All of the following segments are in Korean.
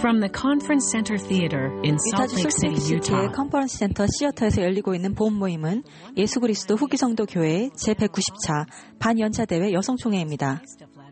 From the Conference Center Theater in Salt 유타주 Lake City, 솔트레이크시티의 Utah. 컨퍼런스 센터 시어터에서 열리고 있는 본 모임은 예수 그리스도 후기 성도 교회 제190차 반연차대회 여성총회입니다.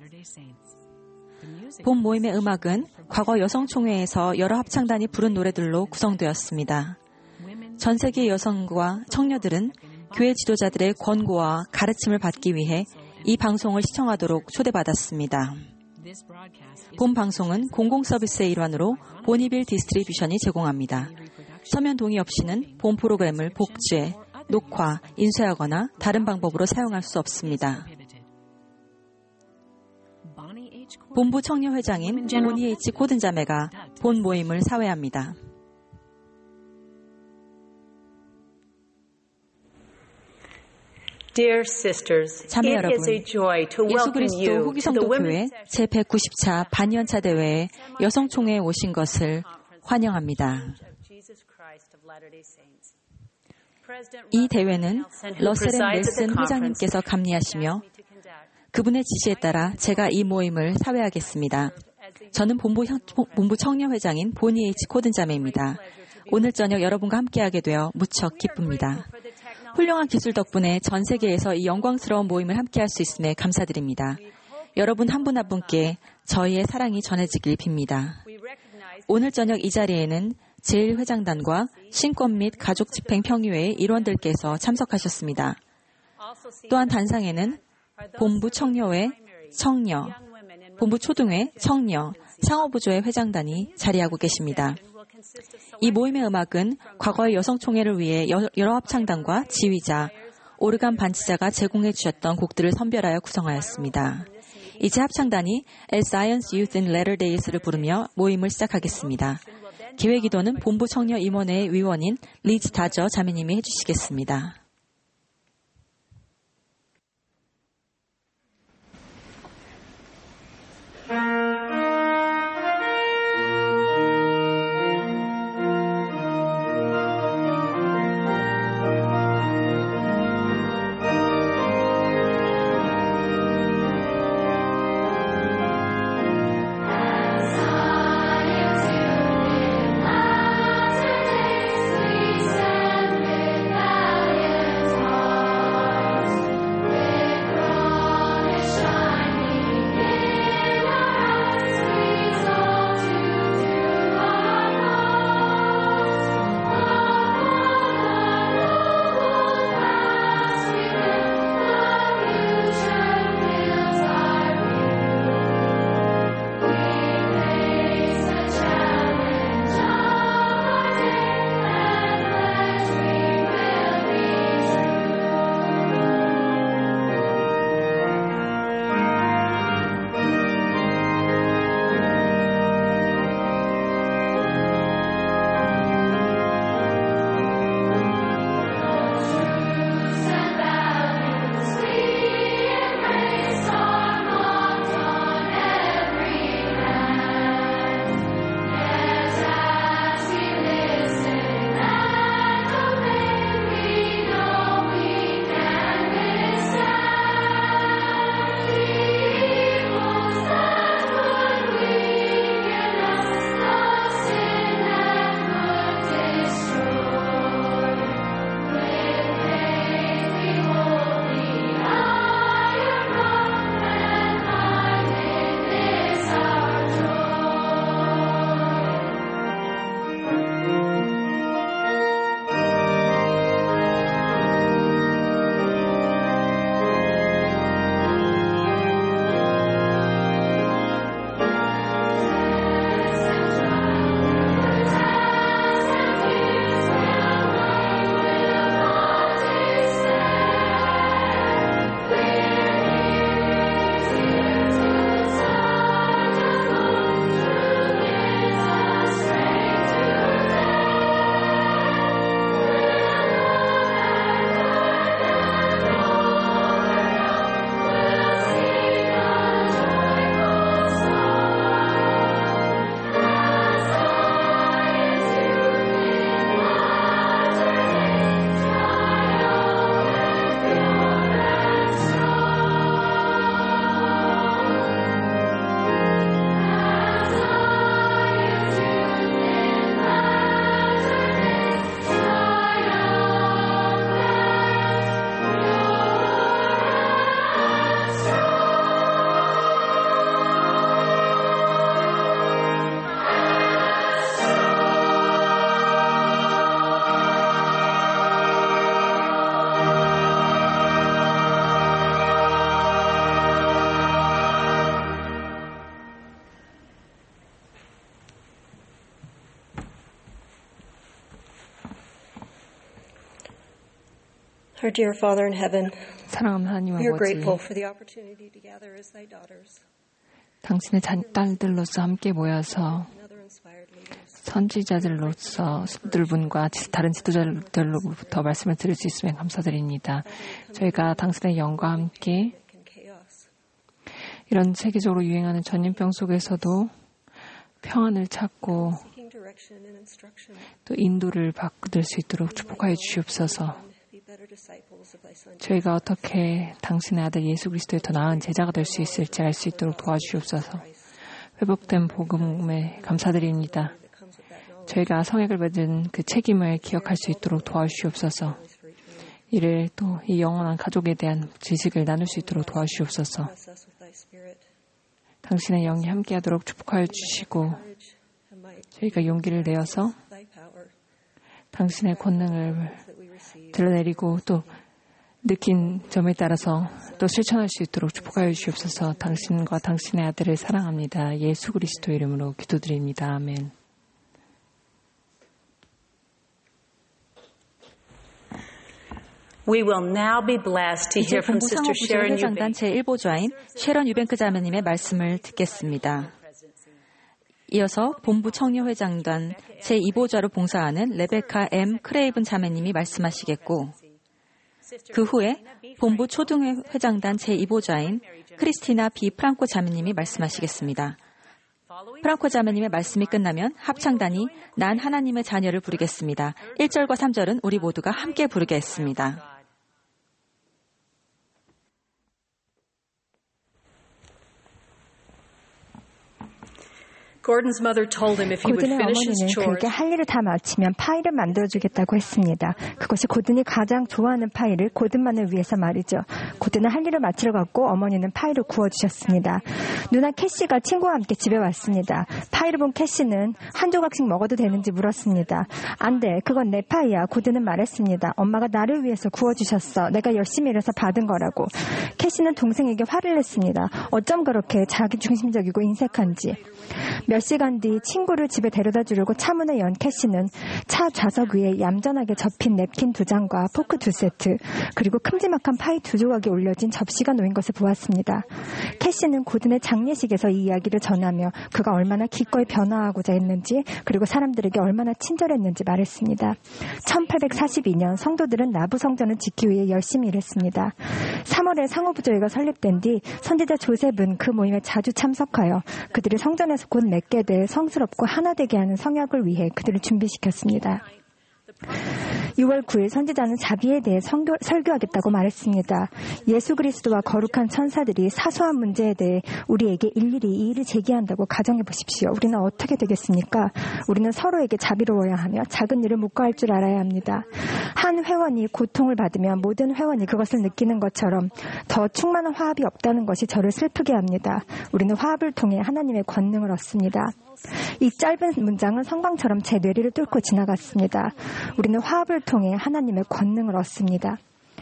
본 모임의 음악은 과거 여성총회에서 여러 합창단이 부른 노래들로 구성되었습니다. 전 세계 여성과 청녀들은 교회 지도자들의 권고와 가르침을 받기 위해 이 방송을 시청하도록 초대받았습니다. 본 방송은 공공 서비스의 일환으로 보니빌 디스트리뷰션이 제공합니다. 서면 동의 없이는 본 프로그램을 복제, 녹화, 인쇄하거나 다른 방법으로 사용할 수 없습니다. 본부 청년회장인 보니 H. 코든 자매가 본 모임을 사회합니다. 자매 여러분, 예수 그리스도 후기 성도 교회 제190차 반연차 대회에 여성총회에 오신 것을 환영합니다. 이 대회는 러셀 앤 넬슨 회장님께서 감리하시며 그분의 지시에 따라 제가 이 모임을 사회하겠습니다. 저는 본부 청년회장인 보니 H. 코든 자매입니다. 오늘 저녁 여러분과 함께하게 되어 무척 기쁩니다. 훌륭한 기술 덕분에 전 세계에서 이 영광스러운 모임을 함께할 수 있음에 감사드립니다. 여러분 한 분 한 분께 저희의 사랑이 전해지길 빕니다. 오늘 저녁 이 자리에는 제1회장단과 신권 및 가족집행평의회의 일원들께서 참석하셨습니다. 또한 단상에는 본부 청녀회 청녀, 본부 초등회 청녀, 상어부조회 회장단이 자리하고 계십니다. 이 모임의 음악은 과거의 여성총회를 위해 여러 합창단과 지휘자, 오르간 반치자가 제공해 주셨던 곡들을 선별하여 구성하였습니다. 이제 합창단이 As Zion's Youth in Latter Days를 부르며 모임을 시작하겠습니다. 기획기도는 본부 청년 임원회의 위원인 리즈 다저 자매님이 해주시겠습니다. Latter days we stand with valiant Our dear Father in heaven, 사랑하는 하나님 we are 아버지, grateful for the opportunity to gather as thy daughters. 당신의 딸들로서 함께 모여서 Another inspired leaders. 선지자들로서 스들분과 다른 지도자들로부터 말씀을 들을 수 있으면 감사드립니다. 저희가 당신의 영과 함께 이런 세계적으로 유행하는 전염병 속에서도 평안을 찾고 또 인도를 받을 수 있도록 축복하여 주시옵소서. 저희가 어떻게 당신의 아들 예수 그리스도의 더 나은 제자가 될 수 있을지 알 수 있도록 도와주시옵소서. 회복된 복음에 감사드립니다. 저희가 성약을 받은 그 책임을 기억할 수 있도록 도와주시옵소서. 이를 또 이 영원한 가족에 대한 지식을 나눌 수 있도록 도와주시옵소서. 당신의 영이 함께하도록 축복하여 주시고 저희가 용기를 내어서 당신의 권능을 드러내리고 또 느낀 점에 따라서 또 실천할 수 있도록 축복하여 주시옵소서. 당신과 당신의 아들을 사랑합니다. 예수 그리스도 이름으로 기도드립니다. 아멘. We will now be blessed to hear from Sister Sharon 회장단 제1보좌인 셰런 유뱅크 자매님의 말씀을 듣겠습니다. 이어서 본부 청년회장단 제2보좌로 봉사하는 레베카 M. 크레이븐 자매님이 말씀하시겠고 그 후에 본부 초등회장단 제2보좌인 크리스티나 B. 프랑코 자매님이 말씀하시겠습니다. 프랑코 자매님의 말씀이 끝나면 합창단이 난 하나님의 자녀를 부르겠습니다. 1절과 3절은 우리 모두가 함께 부르겠습니다. Gordon's mother told him if he would 고든의 finish his 어머니는 chores, 그에게 할 일을 다 마치면 파이를 만들어주겠다고 했습니다. 그것이 고든이 가장 좋아하는 파이를 고든만을 위해서 말이죠. 고든은 할 일을 마치러 갔고 어머니는 파이를 구워주셨습니다. 누나 캐시가 친구와 함께 집에 왔습니다. 파이를 본 캐시는 한 조각씩 먹어도 되는지 물었습니다. 안 돼, 그건 내 파이야. 고든은 말했습니다. 엄마가 나를 위해서 구워주셨어. 내가 열심히 일해서 받은 거라고. 캐시는 동생에게 화를 냈습니다. 어쩜 그렇게 자기중심적이고 인색한지. 몇 시간 뒤 친구를 집에 데려다 주려고 차 문을 연 캐시는 차 좌석 위에 얌전하게 접힌 냅킨 2장과 포크 2세트 그리고 큼지막한 파이 2조각이 올려진 접시가 놓인 것을 보았습니다. 캐시는 고든의 장례식에서 이 이야기를 전하며 그가 얼마나 기꺼이 변화하고자 했는지 그리고 사람들에게 얼마나 친절했는지 말했습니다. 1842년 성도들은 나부 성전을 짓기 위해 열심히 일했습니다. 3월에 상호부조회가 설립된 뒤 선지자 조셉은 그 모임에 자주 참석하여 그들이 성전에서 곧 맺게 될 성스럽고 하나 되게 하는 성약을 위해 그들을 준비시켰습니다. 6월 9일 선지자는 자비에 대해 설교하겠다고 말했습니다. 예수 그리스도와 거룩한 천사들이 사소한 문제에 대해 우리에게 일일이 이 일을 제기한다고 가정해 보십시오. 우리는 어떻게 되겠습니까? 우리는 서로에게 자비로워야 하며 작은 일을 묵과할 줄 알아야 합니다. 한 회원이 고통을 받으면 모든 회원이 그것을 느끼는 것처럼 더 충만한 화합이 없다는 것이 저를 슬프게 합니다. 우리는 화합을 통해 하나님의 권능을 얻습니다. 이 짧은 문장은 성광처럼 제 뇌리를 뚫고 지나갔습니다. 우리는 화합을 통해 하나님의 권능을 얻습니다.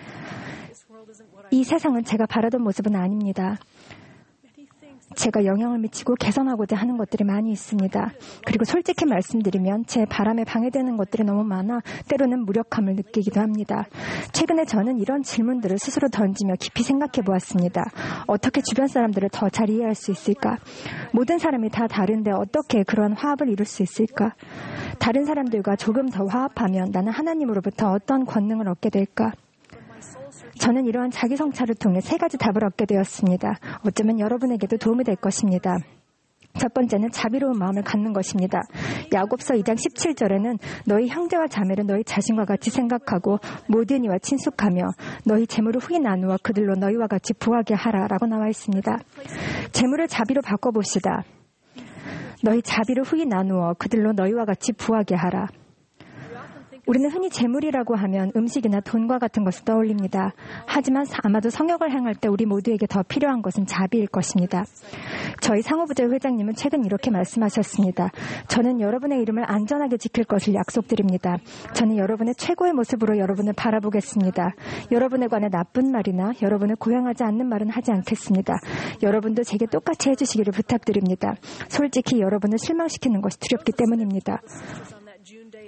이 세상은 제가 바라던 모습은 아닙니다. 제가 영향을 미치고 개선하고자 하는 것들이 많이 있습니다. 그리고 솔직히 말씀드리면 제 바람에 방해되는 것들이 너무 많아 때로는 무력함을 느끼기도 합니다. 최근에 저는 이런 질문들을 스스로 던지며 깊이 생각해 보았습니다. 어떻게 주변 사람들을 더 잘 이해할 수 있을까? 모든 사람이 다 다른데 어떻게 그런 화합을 이룰 수 있을까? 다른 사람들과 조금 더 화합하면 나는 하나님으로부터 어떤 권능을 얻게 될까? 저는 이러한 자기 성찰을 통해 3가지 답을 얻게 되었습니다. 어쩌면 여러분에게도 도움이 될 것입니다. 첫 번째는 자비로운 마음을 갖는 것입니다. 야고보서 2장 17절에는 너희 형제와 자매를 너희 자신과 같이 생각하고 모든 이와 친숙하며 너희 재물을 후히 나누어 그들로 너희와 같이 부하게 하라라고 나와 있습니다. 재물을 자비로 바꿔봅시다. 너희 자비를 후히 나누어 그들로 너희와 같이 부하게 하라. 우리는 흔히 재물이라고 하면 음식이나 돈과 같은 것을 떠올립니다. 하지만 아마도 성역을 행할 때 우리 모두에게 더 필요한 것은 자비일 것입니다. 저희 상호부조회 회장님은 최근 이렇게 말씀하셨습니다. 저는 여러분의 이름을 안전하게 지킬 것을 약속드립니다. 저는 여러분의 최고의 모습으로 여러분을 바라보겠습니다. 여러분에 관해 나쁜 말이나 여러분을 고용하지 않는 말은 하지 않겠습니다. 여러분도 제게 똑같이 해주시기를 부탁드립니다. 솔직히 여러분을 실망시키는 것이 두렵기 때문입니다.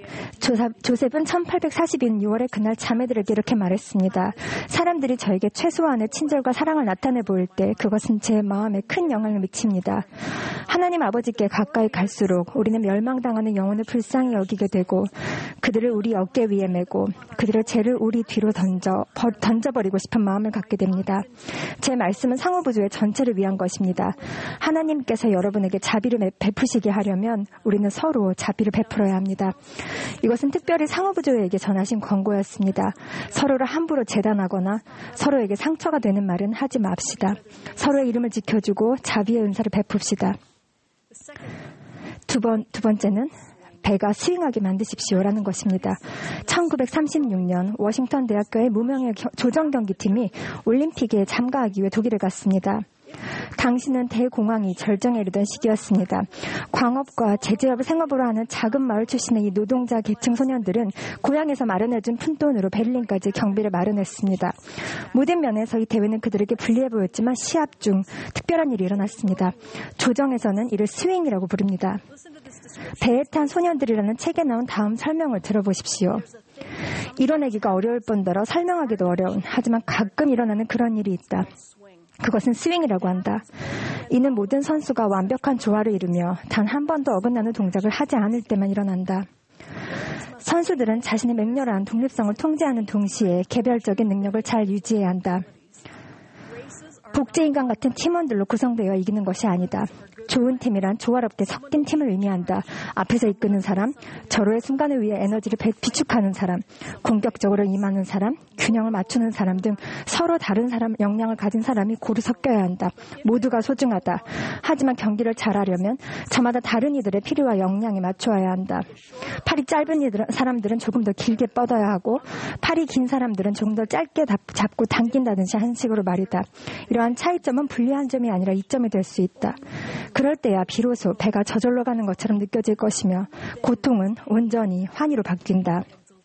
조셉은 1842년 6월에 그날 자매들에게 이렇게 말했습니다. 사람들이 저에게 최소한의 친절과 사랑을 나타내 보일 때 그것은 제 마음에 큰 영향을 미칩니다. 하나님 아버지께 가까이 갈수록 우리는 멸망당하는 영혼을 불쌍히 여기게 되고 그들을 우리 어깨 위에 메고 그들의 죄를 우리 뒤로 던져버리고 싶은 마음을 갖게 됩니다. 제 말씀은 상호부조의 전체를 위한 것입니다. 하나님께서 여러분에게 자비를 베푸시게 하려면 우리는 서로 자비를 베풀어야 합니다. 이것은 특별히 상호부조에게 전하신 권고였습니다. 서로를 함부로 재단하거나 서로에게 상처가 되는 말은 하지 맙시다. 서로의 이름을 지켜주고 자비의 은사를 베풉시다. 두 번째는 배가 스윙하게 만드십시오라는 것입니다. 1936년 워싱턴 대학교의 무명의 조정경기팀이 올림픽에 참가하기 위해 독일에 갔습니다. 당시는 대공황이 절정에 이르던 시기였습니다. 광업과 제조업을 생업으로 하는 작은 마을 출신의 이 노동자 계층 소년들은 고향에서 마련해준 푼돈으로 베를린까지 경비를 마련했습니다. 모든 면에서 이 대회는 그들에게 불리해 보였지만 시합 중 특별한 일이 일어났습니다. 조정에서는 이를 스윙이라고 부릅니다. 배에 탄 소년들이라는 책에 나온 다음 설명을 들어보십시오. 이뤄내기가 어려울 뿐더러 설명하기도 어려운, 하지만 가끔 일어나는 그런 일이 있다. 그것은 스윙이라고 한다. 이는 모든 선수가 완벽한 조화를 이루며 단 한 번도 어긋나는 동작을 하지 않을 때만 일어난다. 선수들은 자신의 맹렬한 독립성을 통제하는 동시에 개별적인 능력을 잘 유지해야 한다. 복제인간 같은 팀원들로 구성되어 이기는 것이 아니다. 좋은 팀이란 조화롭게 섞인 팀을 의미한다. 앞에서 이끄는 사람, 절호의 순간을 위해 에너지를 비축하는 사람, 공격적으로 임하는 사람, 균형을 맞추는 사람 등 서로 다른 사람 역량을 가진 사람이 고루 섞여야 한다. 모두가 소중하다. 하지만 경기를 잘하려면 저마다 다른 이들의 필요와 역량에 맞추어야 한다. 팔이 짧은 사람들은 조금 더 길게 뻗어야 하고 팔이 긴 사람들은 조금 더 짧게 잡고 당긴다든지 하는 식으로 말이다. 이러한 차이점은 불리한 점이 아니라 이점이 될 수 있다. 그럴 때야 비로소 배가 저절로 가는 것처럼 느껴질 것이며 고통은 온전히 환희로 바뀐다.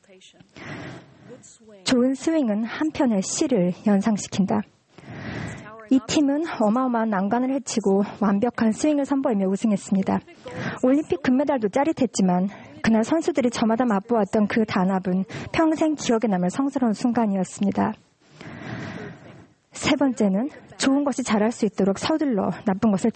좋은 스윙은 한편의 시를 연상시킨다. 이 팀은 어마어마한 난관을 헤치고 완벽한 스윙을 선보이며 우승했습니다. 올림픽 금메달도 짜릿했지만 그날 선수들이 저마다 맛보았던 그 단합은 평생 기억에 남을 성스러운 순간이었습니다. 세 번째는 좋은 것이 자랄 수 있도록 서둘러 나쁜 것을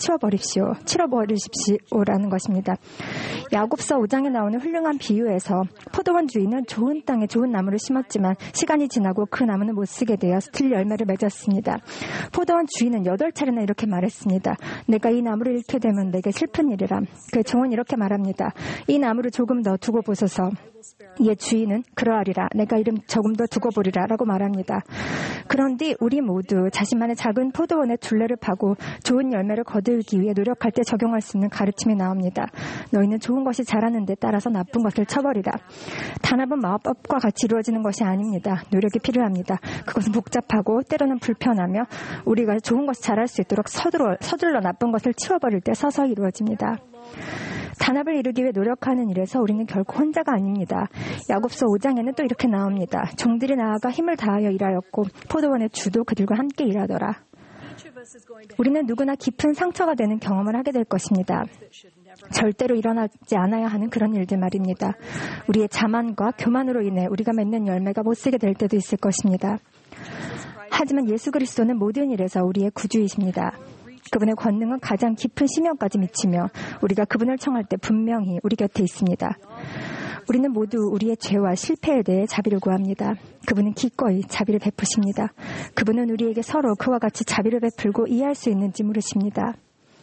치워버리십시오라는 것입니다. 야곱서 5장에 나오는 훌륭한 비유에서 포도원 주인은 좋은 땅에 좋은 나무를 심었지만 시간이 지나고 그 나무는 못 쓰게 되어 스틸 열매를 맺었습니다. 포도원 주인은 8차례나 이렇게 말했습니다. 내가 이 나무를 잃게 되면 내게 슬픈 일이라. 그 종은 이렇게 말합니다. 이 나무를 조금 더 두고 보소서. 이에 주인은 그러하리라. 내가 이름 조금 더 두고 보리라 라고 말합니다. 그런데 우리 모두 자신만의 작은 포도원의 둘레를 파고 좋은 열매를 거두기 위해 노력할 때 적용할 수 있는 가르침이 나옵니다. 너희는 좋은 것이 자라는 데 따라서 나쁜 것을 쳐버리라. 단합은 마법과 같이 이루어지는 것이 아닙니다. 노력이 필요합니다. 그것은 복잡하고 때로는 불편하며 우리가 좋은 것이 자랄 수 있도록 서둘러 나쁜 것을 치워버릴 때 서서히 이루어집니다. 단합을 이루기 위해 노력하는 일에서 우리는 결코 혼자가 아닙니다. 야곱서 5장에는 또 이렇게 나옵니다. 종들이 나아가 힘을 다하여 일하였고 포도원의 주도 그들과 함께 일하더라. 우리는 누구나 깊은 상처가 되는 경험을 하게 될 것입니다. 절대로 일어나지 않아야 하는 그런 일들 말입니다. 우리의 자만과 교만으로 인해 우리가 맺는 열매가 못 쓰게 될 때도 있을 것입니다. 하지만 예수 그리스도는 모든 일에서 우리의 구주이십니다. 그분의 권능은 가장 깊은 심령까지 미치며 우리가 그분을 청할 때 분명히 우리 곁에 있습니다. 우리는 모두 우리의 죄와 실패에 대해 자비를 구합니다. 그분은 기꺼이 자비를 베푸십니다. 그분은 우리에게 서로 그와 같이 자비를 베풀고 이해할 수 있는지 물으십니다.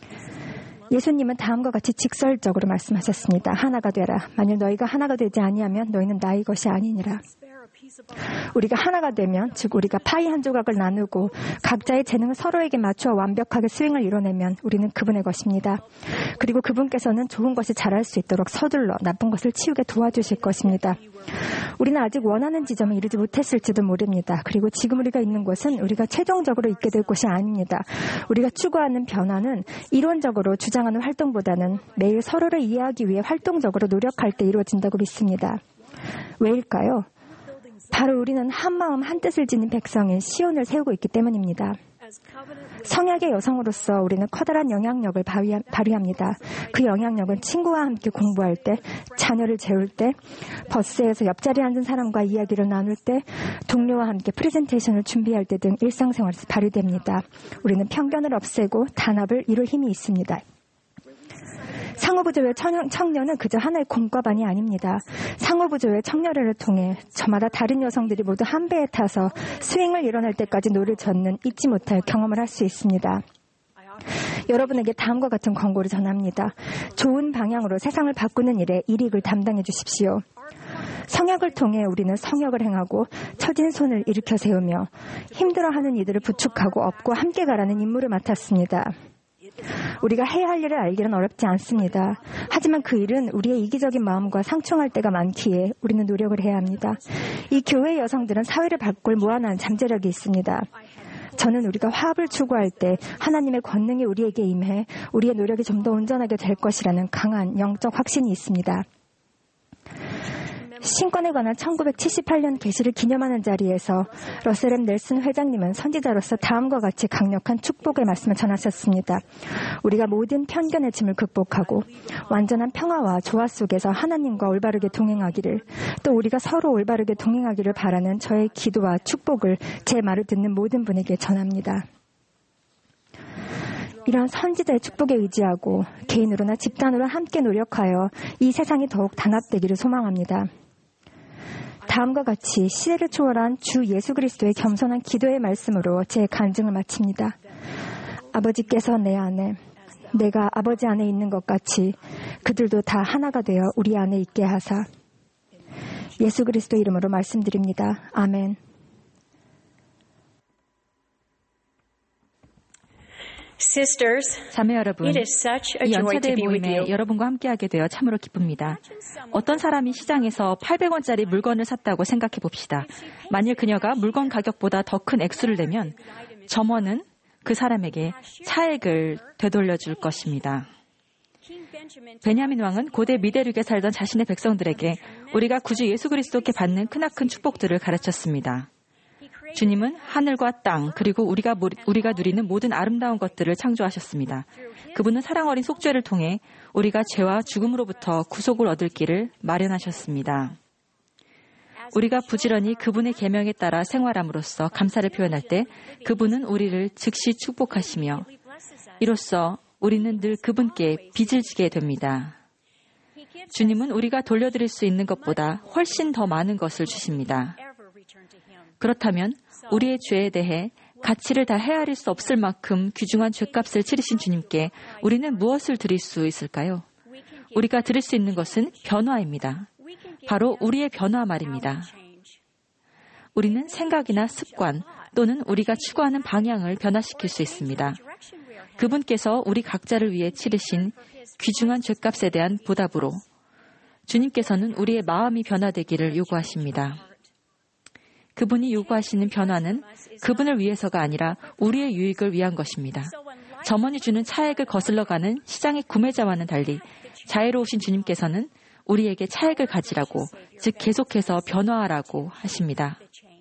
예수님은 다음과 같이 직설적으로 말씀하셨습니다. 하나가 되라. 만일 너희가 하나가 되지 아니하면 너희는 나의 것이 아니니라. 우리가 하나가 되면, 즉 우리가 파이 한 조각을 나누고 각자의 재능을 서로에게 맞추어 완벽하게 스윙을 이뤄내면 우리는 그분의 것입니다. 그리고 그분께서는 좋은 것이 자랄 수 있도록 서둘러 나쁜 것을 치우게 도와주실 것입니다. 우리는 아직 원하는 지점에 이르지 못했을지도 모릅니다. 그리고 지금 우리가 있는 곳은 우리가 최종적으로 있게 될 곳이 아닙니다. 우리가 추구하는 변화는 이론적으로 주장하는 활동보다는 매일 서로를 이해하기 위해 활동적으로 노력할 때 이루어진다고 믿습니다. 왜일까요? 바로 우리는 한마음 한뜻을 지닌 백성인 시온을 세우고 있기 때문입니다. 성약의 여성으로서 우리는 커다란 영향력을 발휘합니다. 그 영향력은 친구와 함께 공부할 때, 자녀를 재울 때, 버스에서 옆자리에 앉은 사람과 이야기를 나눌 때, 동료와 함께 프레젠테이션을 준비할 때 등 일상생활에서 발휘됩니다. 우리는 편견을 없애고 단합을 이룰 힘이 있습니다. 상호부조의 청년은 그저 하나의 공과반이 아닙니다. 상호부조의 청년회를 통해 저마다 다른 여성들이 모두 한 배에 타서 스윙을 일어날 때까지 노를 젓는 잊지 못할 경험을 할 수 있습니다. 여러분에게 다음과 같은 권고를 전합니다. 좋은 방향으로 세상을 바꾸는 일에 일익을 담당해 주십시오. 성약을 통해 우리는 성역을 행하고 처진 손을 일으켜 세우며 힘들어하는 이들을 부축하고 업고 함께 가라는 임무를 맡았습니다. 우리가 해야 할 일을 알기는 어렵지 않습니다. 하지만 그 일은 우리의 이기적인 마음과 상충할 때가 많기에 우리는 노력을 해야 합니다. 이 교회 여성들은 사회를 바꿀 무한한 잠재력이 있습니다. 저는 우리가 화합을 추구할 때 하나님의 권능이 우리에게 임해 우리의 노력이 좀 더 온전하게 될 것이라는 강한 영적 확신이 있습니다. 신권에 관한 1978년 계시를 기념하는 자리에서 러셀 M. 넬슨 회장님은 선지자로서 다음과 같이 강력한 축복의 말씀을 전하셨습니다. 우리가 모든 편견의 짐을 극복하고 완전한 평화와 조화 속에서 하나님과 올바르게 동행하기를, 또 우리가 서로 올바르게 동행하기를 바라는 저의 기도와 축복을 제 말을 듣는 모든 분에게 전합니다. 이런 선지자의 축복에 의지하고 개인으로나 집단으로 함께 노력하여 이 세상이 더욱 단합되기를 소망합니다. 다음과 같이 시대를 초월한 주 예수 그리스도의 겸손한 기도의 말씀으로 제 간증을 마칩니다. 아버지께서 내 안에, 내가 아버지 안에 있는 것 같이 그들도 다 하나가 되어 우리 안에 있게 하사. 예수 그리스도 이름으로 말씀드립니다. 아멘. 자매 여러분, 이 연차대 모임에 여러분과 함께하게 되어 참으로 기쁩니다. 어떤 사람이 시장에서 800원짜리 물건을 샀다고 생각해 봅시다. 만일 그녀가 물건 가격보다 더 큰 액수를 내면 점원은 그 사람에게 차액을 되돌려줄 것입니다. 베냐민 왕은 고대 미대륙에 살던 자신의 백성들에게 우리가 구주 예수 그리스도께 받는 크나큰 축복들을 가르쳤습니다. 주님은 하늘과 땅 그리고 우리가 누리는 모든 아름다운 것들을 창조하셨습니다. 그분은 사랑 어린 속죄를 통해 우리가 죄와 죽음으로부터 구속을 얻을 길을 마련하셨습니다. 우리가 부지런히 그분의 계명에 따라 생활함으로써 감사를 표현할 때 그분은 우리를 즉시 축복하시며 이로써 우리는 늘 그분께 빚을 지게 됩니다. 주님은 우리가 돌려드릴 수 있는 것보다 훨씬 더 많은 것을 주십니다. 그렇다면 우리의 죄에 대해 가치를 다 헤아릴 수 없을 만큼 귀중한 죄값을 치르신 주님께 우리는 무엇을 드릴 수 있을까요? 우리가 드릴 수 있는 것은 변화입니다. 바로 우리의 변화 말입니다. 우리는 생각이나 습관 또는 우리가 추구하는 방향을 변화시킬 수 있습니다. 그분께서 우리 각자를 위해 치르신 귀중한 죄값에 대한 보답으로 주님께서는 우리의 마음이 변화되기를 요구하십니다. 그분이 요구하시는 변화는 그분을 위해서가 아니라 우리의 유익을 위한 것입니다. 점원이 주는 차액을 거슬러가는 시장의 구매자와는 달리 자애로우신 주님께서는 우리에게 차액을 가지라고, 즉 계속해서 변화하라고 하십니다.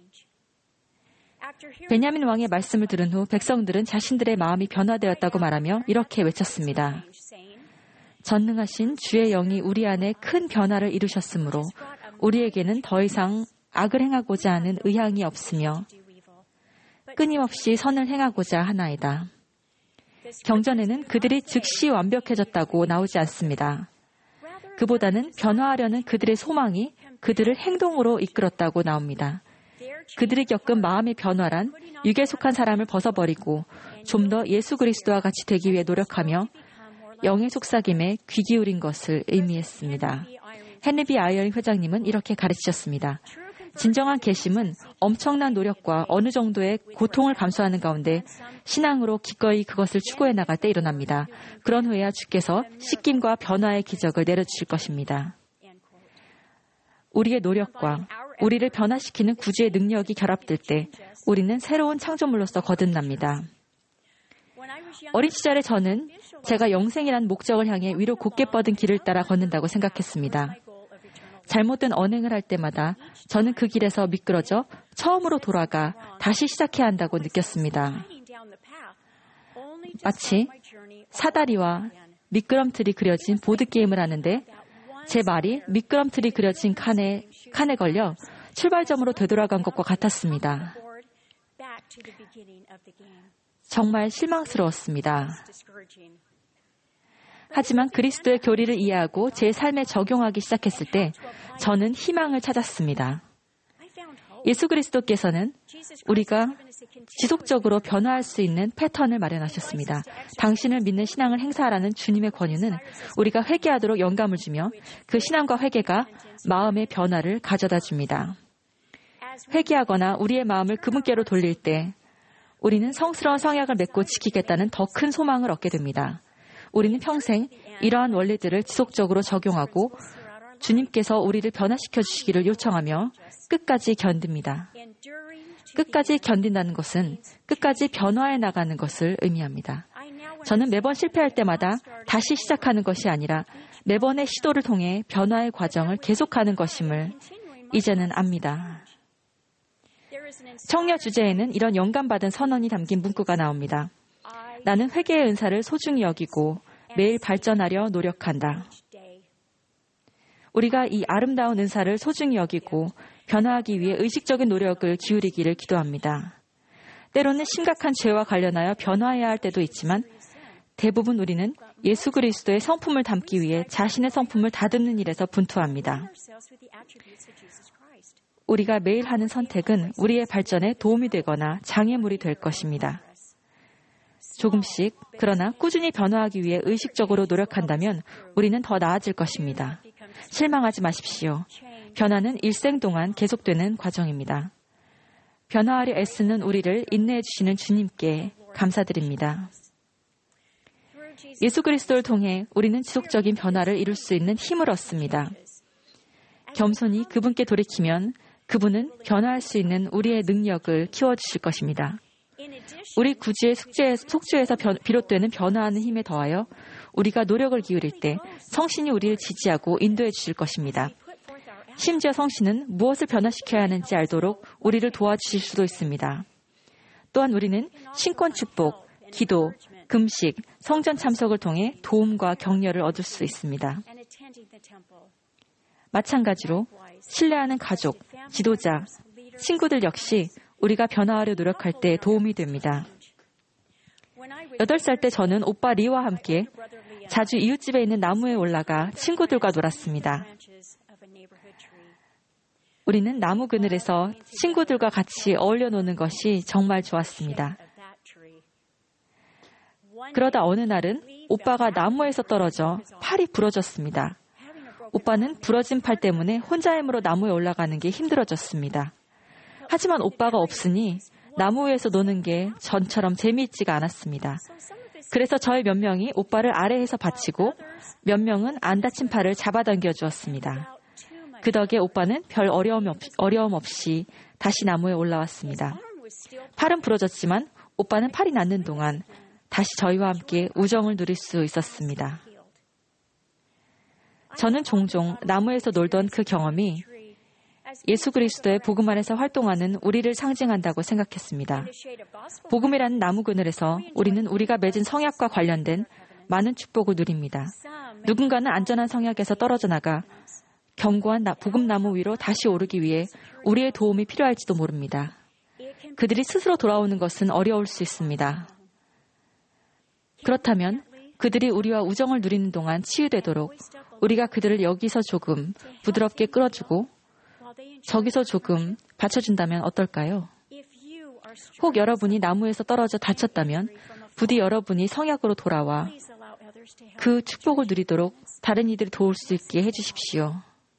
베냐민 왕의 말씀을 들은 후 백성들은 자신들의 마음이 변화되었다고 말하며 이렇게 외쳤습니다. 전능하신 주의 영이 우리 안에 큰 변화를 이루셨으므로 우리에게는 더 이상 악을 행하고자 하는 의향이 없으며 끊임없이 선을 행하고자 하나이다. 경전에는 그들이 즉시 완벽해졌다고 나오지 않습니다. 그보다는 변화하려는 그들의 소망이 그들을 행동으로 이끌었다고 나옵니다. 그들이 겪은 마음의 변화란 육에 속한 사람을 벗어버리고 좀 더 예수 그리스도와 같이 되기 위해 노력하며 영의 속삭임에 귀 기울인 것을 의미했습니다. 헨리 B. 아이어링 회장님은 이렇게 가르치셨습니다. 진정한 계심은 엄청난 노력과 어느 정도의 고통을 감수하는 가운데 신앙으로 기꺼이 그것을 추구해 나갈 때 일어납니다. 그런 후에야 주께서 씻김과 변화의 기적을 내려주실 것입니다. 우리의 노력과 우리를 변화시키는 구주의 능력이 결합될 때 우리는 새로운 창조물로서 거듭납니다. 어린 시절에 저는 제가 영생이란 목적을 향해 위로 곧게 뻗은 길을 따라 걷는다고 생각했습니다. 잘못된 언행을 할 때마다 저는 그 길에서 미끄러져 처음으로 돌아가 다시 시작해야 한다고 느꼈습니다. 마치 사다리와 미끄럼틀이 그려진 보드게임을 하는데 제 말이 미끄럼틀이 그려진 칸에 걸려 출발점으로 되돌아간 것과 같았습니다. 정말 실망스러웠습니다. 하지만 그리스도의 교리를 이해하고 제 삶에 적용하기 시작했을 때 저는 희망을 찾았습니다. 예수 그리스도께서는 우리가 지속적으로 변화할 수 있는 패턴을 마련하셨습니다. 당신을 믿는 신앙을 행사하라는 주님의 권유는 우리가 회개하도록 영감을 주며 그 신앙과 회개가 마음의 변화를 가져다 줍니다. 회개하거나 우리의 마음을 그분께로 돌릴 때 우리는 성스러운 성약을 맺고 지키겠다는 더 큰 소망을 얻게 됩니다. 우리는 평생 이러한 원리들을 지속적으로 적용하고 주님께서 우리를 변화시켜 주시기를 요청하며 끝까지 견딥니다. 끝까지 견딘다는 것은 끝까지 변화해 나가는 것을 의미합니다. 저는 매번 실패할 때마다 다시 시작하는 것이 아니라 매번의 시도를 통해 변화의 과정을 계속하는 것임을 이제는 압니다. 청려 주제에는 이런 영감받은 선언이 담긴 문구가 나옵니다. 나는 회개의 은사를 소중히 여기고 매일 발전하려 노력한다. 우리가 이 아름다운 은사를 소중히 여기고 변화하기 위해 의식적인 노력을 기울이기를 기도합니다. 때로는 심각한 죄와 관련하여 변화해야 할 때도 있지만 대부분 우리는 예수 그리스도의 성품을 담기 위해 자신의 성품을 다듬는 일에서 분투합니다. 우리가 매일 하는 선택은 우리의 발전에 도움이 되거나 장애물이 될 것입니다. 조금씩 그러나 꾸준히 변화하기 위해 의식적으로 노력한다면 우리는 더 나아질 것입니다. 실망하지 마십시오. 변화는 일생 동안 계속되는 과정입니다. 변화하려 애쓰는 우리를 인내해 주시는 주님께 감사드립니다. 예수 그리스도를 통해 우리는 지속적인 변화를 이룰 수 있는 힘을 얻습니다. 겸손히 그분께 돌이키면 그분은 변화할 수 있는 우리의 능력을 키워주실 것입니다. 우리 구주의 속죄에서 비롯되는 변화하는 힘에 더하여 우리가 노력을 기울일 때 성신이 우리를 지지하고 인도해 주실 것입니다. 심지어 성신은 무엇을 변화시켜야 하는지 알도록 우리를 도와주실 수도 있습니다. 또한 우리는 신권 축복, 기도, 금식, 성전 참석을 통해 도움과 격려를 얻을 수 있습니다. 마찬가지로 신뢰하는 가족, 지도자, 친구들 역시 우리가 변화하려 노력할 때 도움이 됩니다. 8살 때 저는 오빠 리와 함께 자주 이웃집에 있는 나무에 올라가 친구들과 놀았습니다. 우리는 나무 그늘에서 친구들과 같이 어울려 노는 것이 정말 좋았습니다. 그러다 어느 날은 오빠가 나무에서 떨어져 팔이 부러졌습니다. 오빠는 부러진 팔 때문에 혼자 힘으로 나무에 올라가는 게 힘들어졌습니다. 하지만 오빠가 없으니 나무 위에서 노는 게 전처럼 재미있지가 않았습니다. 그래서 저희 몇 명이 오빠를 아래에서 받치고 몇 명은 안 다친 팔을 잡아당겨 주었습니다. 그 덕에 오빠는 별 어려움 없이 다시 나무에 올라왔습니다. 팔은 부러졌지만 오빠는 팔이 낫는 동안 다시 저희와 함께 우정을 누릴 수 있었습니다. 저는 종종 나무에서 놀던 그 경험이 예수 그리스도의 복음 안에서 활동하는 우리를 상징한다고 생각했습니다. 복음이라는 나무 그늘에서 우리는 우리가 맺은 성약과 관련된 많은 축복을 누립니다. 누군가는 안전한 성약에서 떨어져 나가 견고한 복음나무 위로 다시 오르기 위해 우리의 도움이 필요할지도 모릅니다. 그들이 스스로 돌아오는 것은 어려울 수 있습니다. 그렇다면 그들이 우리와 우정을 누리는 동안 치유되도록 우리가 그들을 여기서 조금 부드럽게 끌어주고 저기서 조금 받쳐준다면 어떨까요? 혹 여러분이 나무에서 떨어져 다쳤다면 부디 여러분이 성약으로 돌아와 그 축복을 누리도록 다른 이들을 도울 수 있게 해주십시오.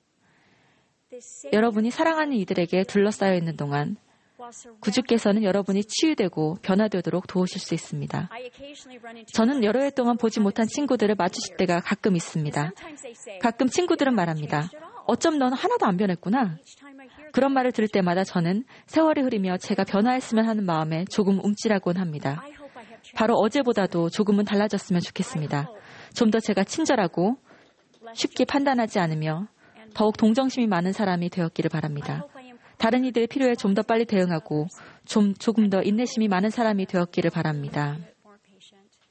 여러분이 사랑하는 이들에게 둘러싸여 있는 동안 구주께서는 여러분이 치유되고 변화되도록 도우실 수 있습니다. 저는 여러 해 동안 보지 못한 친구들을 마주칠 때가 가끔 있습니다. 가끔 친구들은 말합니다. 어쩜 넌 하나도 안 변했구나. 그런 말을 들을 때마다 저는 세월이 흐르며 제가 변화했으면 하는 마음에 조금 움찔하곤 합니다. 바로 어제보다도 조금은 달라졌으면 좋겠습니다. 좀 더 제가 친절하고 쉽게 판단하지 않으며 더욱 동정심이 많은 사람이 되었기를 바랍니다. 다른 이들의 필요에 좀 더 빨리 대응하고 조금 더 인내심이 많은 사람이 되었기를 바랍니다.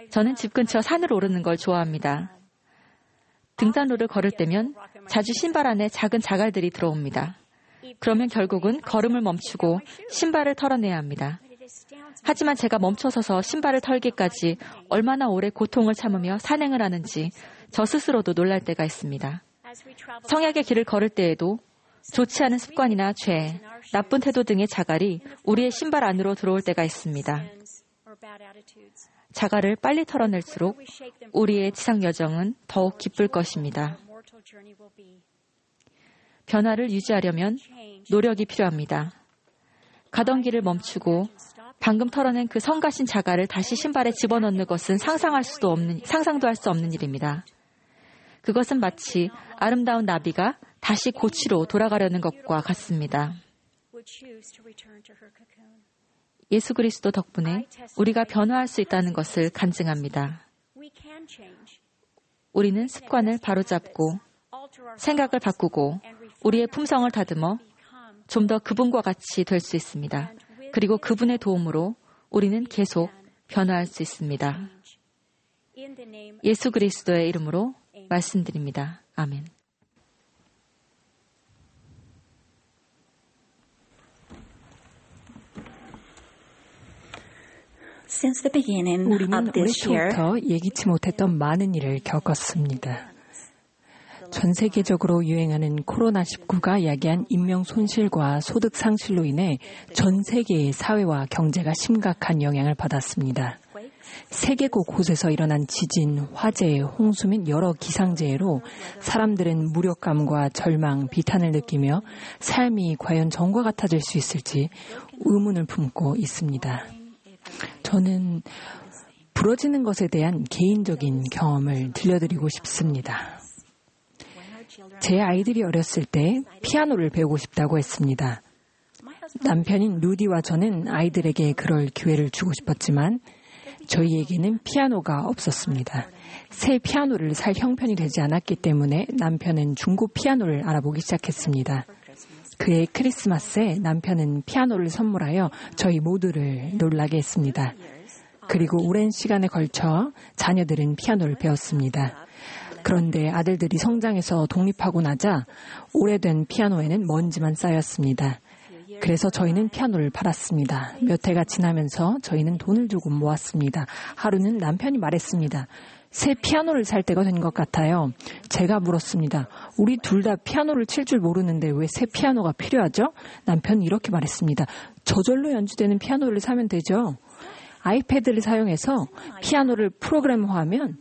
저는 집 근처 산을 오르는 걸 좋아합니다. 등산로를 걸을 때면 자주 신발 안에 작은 자갈들이 들어옵니다. 그러면 결국은 걸음을 멈추고 신발을 털어내야 합니다. 하지만 제가 멈춰서서 신발을 털기까지 얼마나 오래 고통을 참으며 산행을 하는지 저 스스로도 놀랄 때가 있습니다. 성약의 길을 걸을 때에도 좋지 않은 습관이나 죄, 나쁜 태도 등의 자갈이 우리의 신발 안으로 들어올 때가 있습니다. 자갈을 빨리 털어낼수록 우리의 지상 여정은 더욱 기쁠 것입니다. 변화를 유지하려면 노력이 필요합니다. 가던 길을 멈추고 방금 털어낸 그 성가신 자갈을 다시 신발에 집어넣는 것은 상상도 할 수 없는 일입니다. 그것은 마치 아름다운 나비가 다시 고치로 돌아가려는 것과 같습니다. 예수 그리스도 덕분에 우리가 변화할 수 있다는 것을 간증합니다. 우리는 습관을 바로잡고 생각을 바꾸고 우리의 품성을 다듬어 좀 더 그분과 같이 될 수 있습니다. 그리고 그분의 도움으로 우리는 계속 변화할 수 있습니다. 예수 그리스도의 이름으로 말씀드립니다. 아멘. 우리는 올해 초부터 예기치 못했던 많은 일을 겪었습니다. 전 세계적으로 유행하는 코로나19가 야기한 인명 손실과 소득 상실로 인해 전 세계의 사회와 경제가 심각한 영향을 받았습니다. 세계 곳곳에서 일어난 지진, 화재, 홍수 및 여러 기상재해로 사람들은 무력감과 절망, 비탄을 느끼며 삶이 과연 전과 같아질 수 있을지 의문을 품고 있습니다. 저는 부러지는 것에 대한 개인적인 경험을 들려드리고 싶습니다. 제 아이들이 어렸을 때 피아노를 배우고 싶다고 했습니다. 남편인 루디와 저는 아이들에게 그럴 기회를 주고 싶었지만 저희에게는 피아노가 없었습니다. 새 피아노를 살 형편이 되지 않았기 때문에 남편은 중고 피아노를 알아보기 시작했습니다. 그해 크리스마스에 남편은 피아노를 선물하여 저희 모두를 놀라게 했습니다. 그리고 오랜 시간에 걸쳐 자녀들은 피아노를 배웠습니다. 그런데 아들들이 성장해서 독립하고 나자 오래된 피아노에는 먼지만 쌓였습니다. 그래서 저희는 피아노를 팔았습니다. 몇 해가 지나면서 저희는 돈을 조금 모았습니다. 하루는 남편이 말했습니다. 새 피아노를 살 때가 된 것 같아요. 제가 물었습니다. 우리 둘 다 피아노를 칠 줄 모르는데 왜 새 피아노가 필요하죠? 남편이 이렇게 말했습니다. 저절로 연주되는 피아노를 사면 되죠. 아이패드를 사용해서 피아노를 프로그램화하면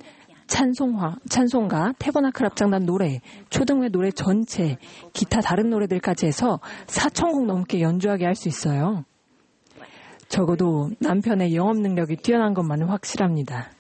찬송가, 태버나클 합창단 노래, 초등회 노래 전체, 기타 다른 노래들까지 해서 4,000곡 넘게 연주하게 할 수 있어요. 적어도 남편의 영업 능력이 뛰어난 것만은 확실합니다.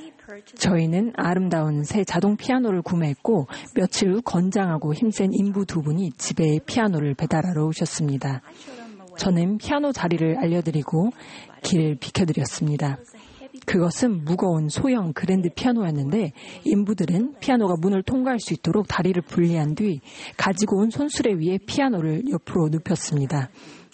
저희는 아름다운 새 자동 피아노를 구매했고 며칠 후 건장하고 힘센 인부 두 분이 집에 피아노를 배달하러 오셨습니다. 저는 피아노 자리를 알려드리고 길을 비켜드렸습니다. 그것은 무거운 소형 그랜드 피아노였는데 인부들은 피아노가 문을 통과할 수 있도록 다리를 분리한 뒤 가지고 온 손수레 위에 피아노를 옆으로 눕혔습니다.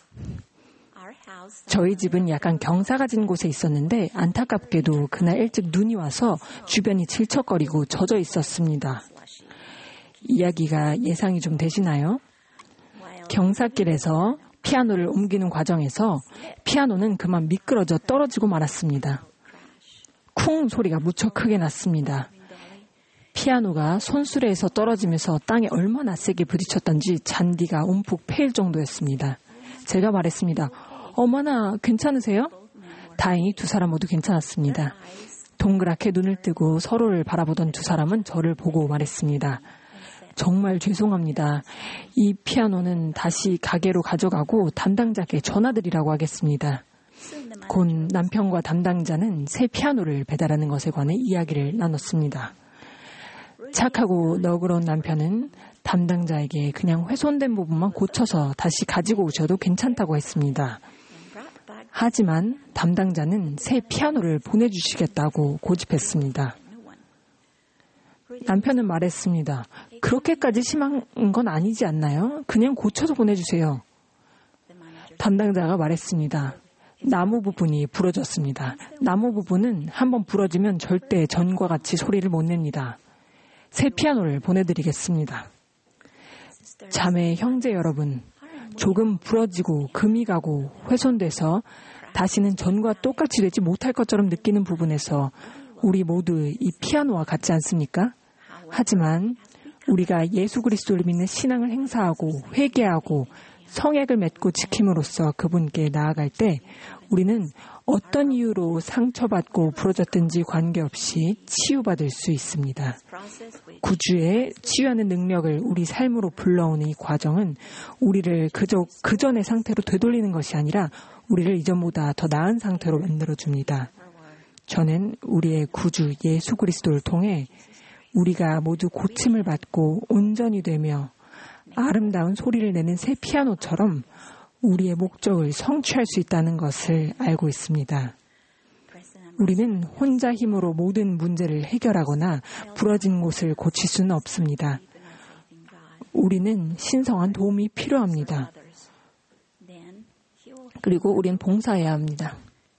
저희 집은 약간 경사가 진 곳에 있었는데 안타깝게도 그날 일찍 눈이 와서 주변이 질척거리고 젖어 있었습니다. 이야기가 예상이 좀 되시나요? 경사길에서 피아노를 옮기는 과정에서 피아노는 그만 미끄러져 떨어지고 말았습니다. 쿵 소리가 무척 크게 났습니다. 피아노가 손수레에서 떨어지면서 땅에 얼마나 세게 부딪혔던지 잔디가 움푹 패일 정도였습니다. 제가 말했습니다. 어머나 괜찮으세요? 다행히 두 사람 모두 괜찮았습니다. 동그랗게 눈을 뜨고 서로를 바라보던 두 사람은 저를 보고 말했습니다. 정말 죄송합니다. 이 피아노는 다시 가게로 가져가고 담당자께 전화드리라고 하겠습니다. 곧 남편과 담당자는 새 피아노를 배달하는 것에 관해 이야기를 나눴습니다. 착하고 너그러운 남편은 담당자에게 그냥 훼손된 부분만 고쳐서 다시 가지고 오셔도 괜찮다고 했습니다. 하지만 담당자는 새 피아노를 보내주시겠다고 고집했습니다. 남편은 말했습니다. 그렇게까지 심한 건 아니지 않나요? 그냥 고쳐서 보내주세요. 담당자가 말했습니다. 나무 부분이 부러졌습니다. 나무 부분은 한번 부러지면 절대 전과 같이 소리를 못 냅니다. 새 피아노를 보내드리겠습니다. 자매 형제 여러분, 조금 부러지고 금이 가고 훼손돼서 다시는 전과 똑같이 되지 못할 것처럼 느끼는 부분에서 우리 모두 이 피아노와 같지 않습니까? 하지만 우리가 예수 그리스도를 믿는 신앙을 행사하고 회개하고 성약을 맺고 지킴으로써 그분께 나아갈 때 우리는 어떤 이유로 상처받고 부러졌든지 관계없이 치유받을 수 있습니다. 구주의 치유하는 능력을 우리 삶으로 불러오는 이 과정은 우리를 그저 그전의 상태로 되돌리는 것이 아니라 우리를 이전보다 더 나은 상태로 만들어줍니다. 저는 우리의 구주 예수 그리스도를 통해 우리가 모두 고침을 받고 온전히 되며 아름다운 소리를 내는 새 피아노처럼 우리의 목적을 성취할 수 있다는 것을 알고 있습니다. 우리는 혼자 힘으로 모든 문제를 해결하거나 부러진 곳을 고칠 수는 없습니다. 우리는 신성한 도움이 필요합니다. 그리고 우리는 봉사해야 합니다.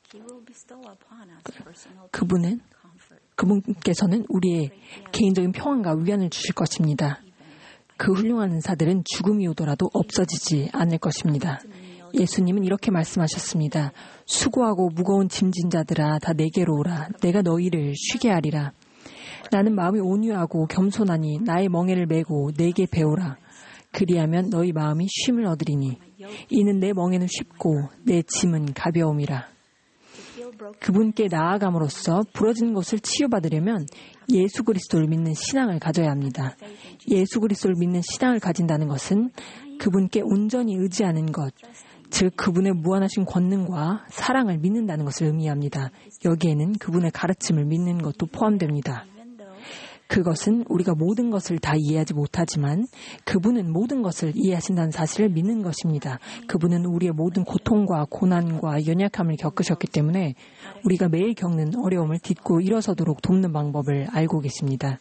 그분께서는 우리의 개인적인 평안과 위안을 주실 것입니다. 그 훌륭한 은사들은 죽음이 오더라도 없어지지 않을 것입니다. 예수님은 이렇게 말씀하셨습니다. 수고하고 무거운 짐진 자들아 다 내게로 오라. 내가 너희를 쉬게 하리라. 나는 마음이 온유하고 겸손하니 나의 멍에를 메고 내게 배우라. 그리하면 너희 마음이 쉼을 얻으리니 이는 내 멍에는 쉽고 내 짐은 가벼움이라. 그분께 나아감으로써 부러진 것을 치유받으려면 예수 그리스도를 믿는 신앙을 가져야 합니다. 예수 그리스도를 믿는 신앙을 가진다는 것은 그분께 온전히 의지하는 것, 즉 그분의 무한하신 권능과 사랑을 믿는다는 것을 의미합니다. 여기에는 그분의 가르침을 믿는 것도 포함됩니다. 그것은 우리가 모든 것을 다 이해하지 못하지만 그분은 모든 것을 이해하신다는 사실을 믿는 것입니다. 그분은 우리의 모든 고통과 고난과 연약함을 겪으셨기 때문에 우리가 매일 겪는 어려움을 딛고 일어서도록 돕는 방법을 알고 계십니다.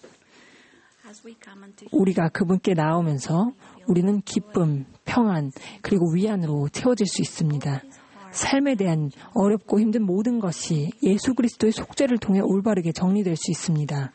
우리가 그분께 나오면서 우리는 기쁨, 평안, 그리고 위안으로 채워질 수 있습니다. 삶에 대한 어렵고 힘든 모든 것이 예수 그리스도의 속죄를 통해 올바르게 정리될 수 있습니다.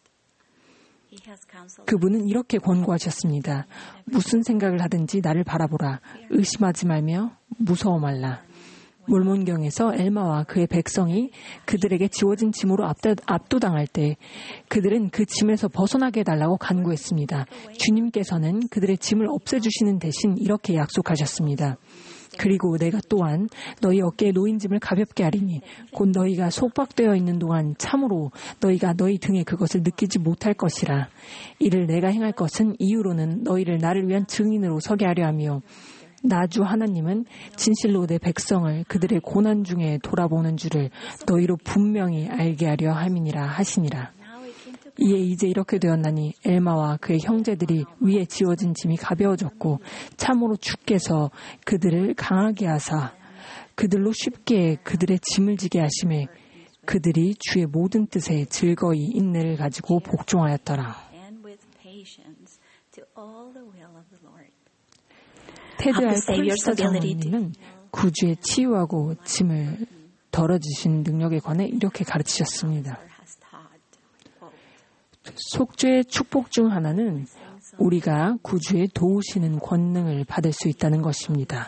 그분은 이렇게 권고하셨습니다. 무슨 생각을 하든지 나를 바라보라. 의심하지 말며 무서워 말라. 몰몬경에서 엘마와 그의 백성이 그들에게 지워진 짐으로 압도당할 때 그들은 그 짐에서 벗어나게 해달라고 간구했습니다. 주님께서는 그들의 짐을 없애주시는 대신 이렇게 약속하셨습니다. 그리고 내가 또한 너희 어깨에 놓인 짐을 가볍게 하리니 곧 너희가 속박되어 있는 동안 참으로 너희가 너희 등에 그것을 느끼지 못할 것이라. 이를 내가 행할 것은 이유로는 너희를 나를 위한 증인으로 서게 하려 하며 나 주 하나님은 진실로 내 백성을 그들의 고난 중에 돌아보는 줄을 너희로 분명히 알게 하려 함이니라 하시니라. 이에 이제 이렇게 되었나니 엘마와 그의 형제들이 위에 지워진 짐이 가벼워졌고 참으로 주께서 그들을 강하게 하사 그들로 쉽게 그들의 짐을 지게 하심에 그들이 주의 모든 뜻에 즐거이 인내를 가지고 복종하였더라. 테드 알콜리스타 장로님은 구주의 치유하고 짐을 덜어주신 능력에 관해 이렇게 가르치셨습니다. 속죄의 축복 중 하나는 우리가 구주의 도우시는 권능을 받을 수 있다는 것입니다.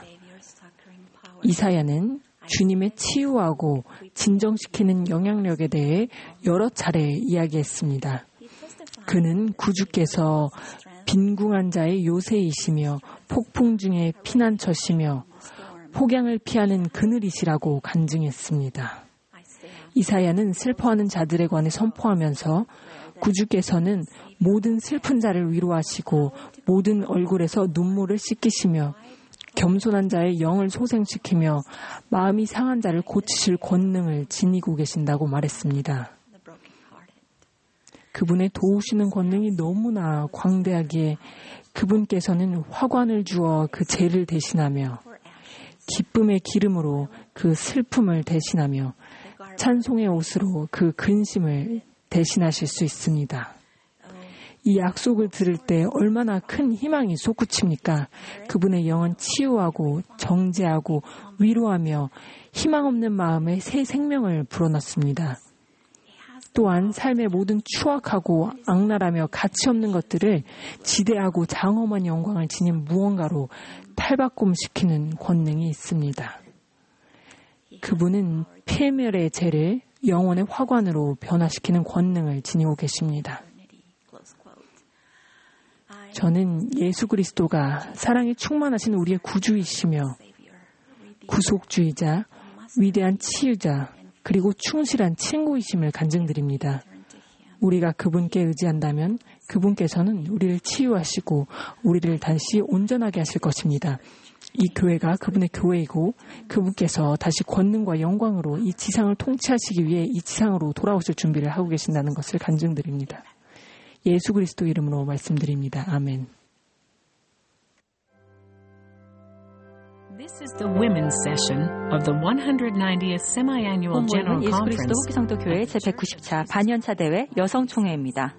이사야는 주님의 치유하고 진정시키는 영향력에 대해 여러 차례 이야기했습니다. 그는 구주께서 빈궁한 자의 요새이시며 폭풍 중에 피난처시며 폭양을 피하는 그늘이시라고 간증했습니다. 이사야는 슬퍼하는 자들에 관해 선포하면서 구주께서는 모든 슬픈 자를 위로하시고 모든 얼굴에서 눈물을 씻기시며 겸손한 자의 영을 소생시키며 마음이 상한 자를 고치실 권능을 지니고 계신다고 말했습니다. 그분의 도우시는 권능이 너무나 광대하기에 그분께서는 화관을 주어 그 죄를 대신하며 기쁨의 기름으로 그 슬픔을 대신하며 찬송의 옷으로 그 근심을 대신하실 수 있습니다. 이 약속을 들을 때 얼마나 큰 희망이 솟구칩니까? 그분의 영은 치유하고 정죄하고 위로하며 희망 없는 마음에 새 생명을 불어넣습니다. 또한 삶의 모든 추악하고 악랄하며 가치 없는 것들을 지대하고 장엄한 영광을 지닌 무언가로 탈바꿈시키는 권능이 있습니다. 그분은 폐멸의 죄를 영혼의 화관으로 변화시키는 권능을 지니고 계십니다. 저는 예수 그리스도가 사랑에 충만하신 우리의 구주이시며 구속주의자, 위대한 치유자, 그리고 충실한 친구이심을 간증드립니다. 우리가 그분께 의지한다면 그분께서는 우리를 치유하시고 우리를 다시 온전하게 하실 것입니다. 이 교회가 그분의 교회이고 그분께서 다시 권능과 영광으로 이 지상을 통치하시기 위해 이 지상으로 돌아오실 준비를 하고 계신다는 것을 간증드립니다. 예수 그리스도 이름으로 말씀드립니다. 아멘. This is the women's session of the 190th semi-annual general 예수 그리스도 conference. 후기성도 교회 제190차 반년차 대회 여성총회입니다.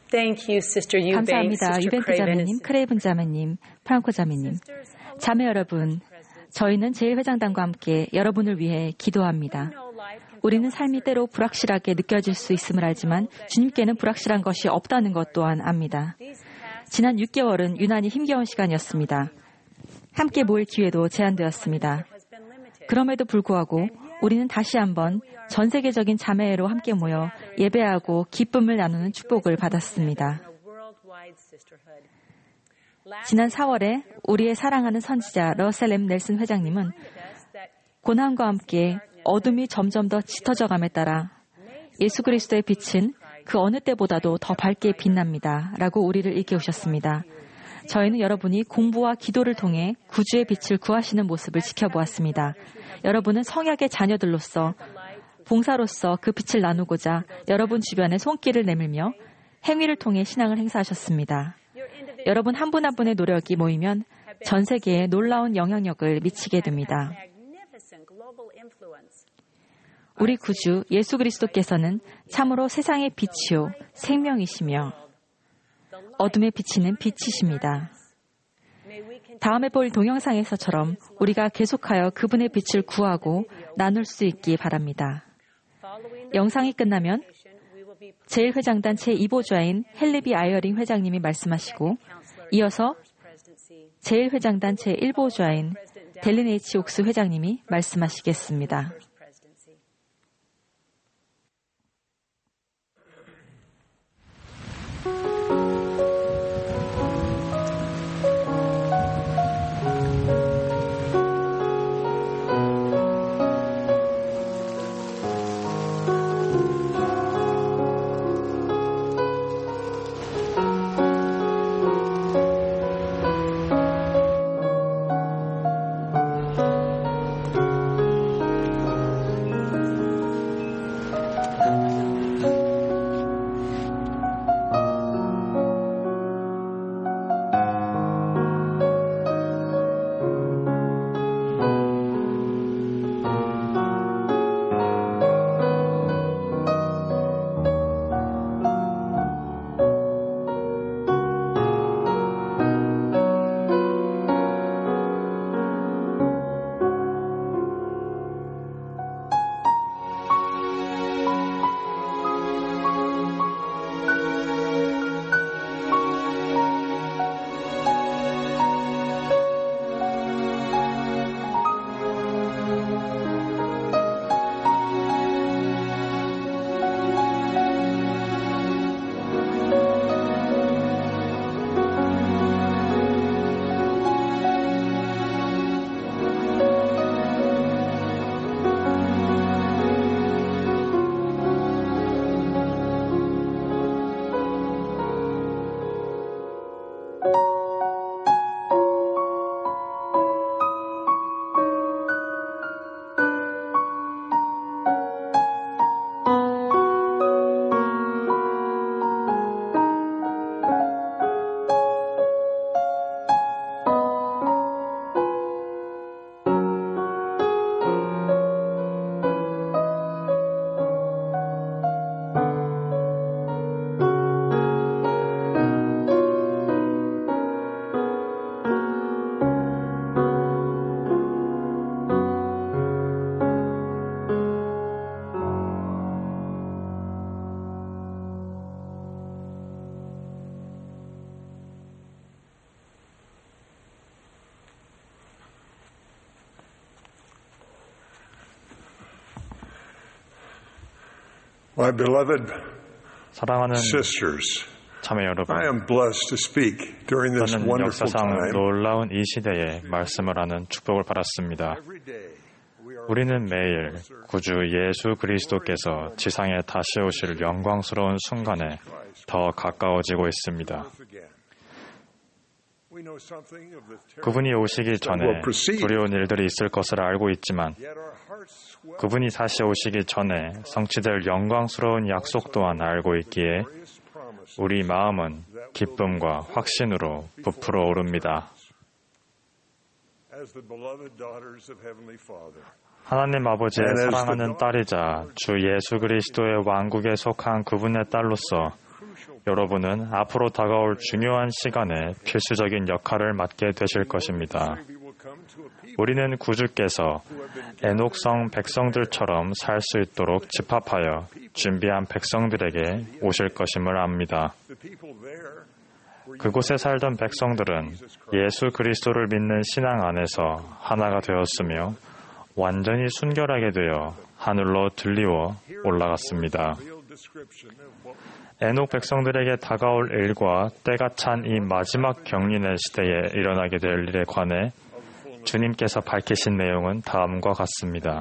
Thank you, Sister Eubanks, 감사합니다. Sister 유뱅크 Craven, 자매님, 크레이븐 자매님, 프랑코 자매님. 자매 여러분, 저희는 제1회장단과 함께 여러분을 위해 기도합니다. 우리는 삶이 때로 불확실하게 느껴질 수 있음을 알지만 주님께는 불확실한 것이 없다는 것 또한 압니다. 지난 6개월은 유난히 힘겨운 시간이었습니다. 함께 모일 기회도 제한되었습니다. 그럼에도 불구하고 우리는 다시 한번 전 세계적인 자매회로 함께 모여 예배하고 기쁨을 나누는 축복을 받았습니다. 지난 4월에 우리의 사랑하는 선지자 러셀 M. 넬슨 회장님은 고난과 함께 어둠이 점점 더 짙어져감에 따라 예수 그리스도의 빛은 그 어느 때보다도 더 밝게 빛납니다. 라고 우리를 일깨우셨습니다. 저희는 여러분이 공부와 기도를 통해 구주의 빛을 구하시는 모습을 지켜보았습니다. 여러분은 성약의 자녀들로서 봉사로서 그 빛을 나누고자 여러분 주변에 손길을 내밀며 행위를 통해 신앙을 행사하셨습니다. 여러분 한 분 한 분의 노력이 모이면 전 세계에 놀라운 영향력을 미치게 됩니다. 우리 구주 예수 그리스도께서는 참으로 세상의 빛이요 생명이시며 어둠에 비치는 빛이십니다. 다음에 볼 동영상에서처럼 우리가 계속하여 그분의 빛을 구하고 나눌 수 있기 바랍니다. 영상이 끝나면 제1회장단 제2보좌인 헨리비 아이어링 회장님이 말씀하시고 이어서 제1회장단 제1보좌인 델린 H. 옥스 회장님이 말씀하시겠습니다. My beloved 사랑하는 sisters, 자매 여러분, I am blessed to speak during this 저는 wonderful 역사상 time. 놀라운 이 시대에 말씀을 하는 축복을 받았습니다. 우리는 매일 구주 예수 그리스도께서 지상에 다시 오실 영광스러운 순간에 더 가까워지고 있습니다. 그분이 오시기 전에 두려운 일들이 있을 것을 알고 있지만 그분이 다시 오시기 전에 성취될 영광스러운 약속 또한 알고 있기에 우리 마음은 기쁨과 확신으로 부풀어 오릅니다. 하나님 아버지의 사랑하는 딸이자 주 예수 그리스도의 왕국에 속한 그분의 딸로서 여러분은 앞으로 다가올 중요한 시간에 필수적인 역할을 맡게 되실 것입니다. 우리는 구주께서 에녹성 백성들처럼 살 수 있도록 집합하여 준비한 백성들에게 오실 것임을 압니다. 그곳에 살던 백성들은 예수 그리스도를 믿는 신앙 안에서 하나가 되었으며 완전히 순결하게 되어 하늘로 들리워 올라갔습니다. 에녹 백성들에게 다가올 일과 때가 찬 이 마지막 경륜의 시대에 일어나게 될 일에 관해 주님께서 밝히신 내용은 다음과 같습니다.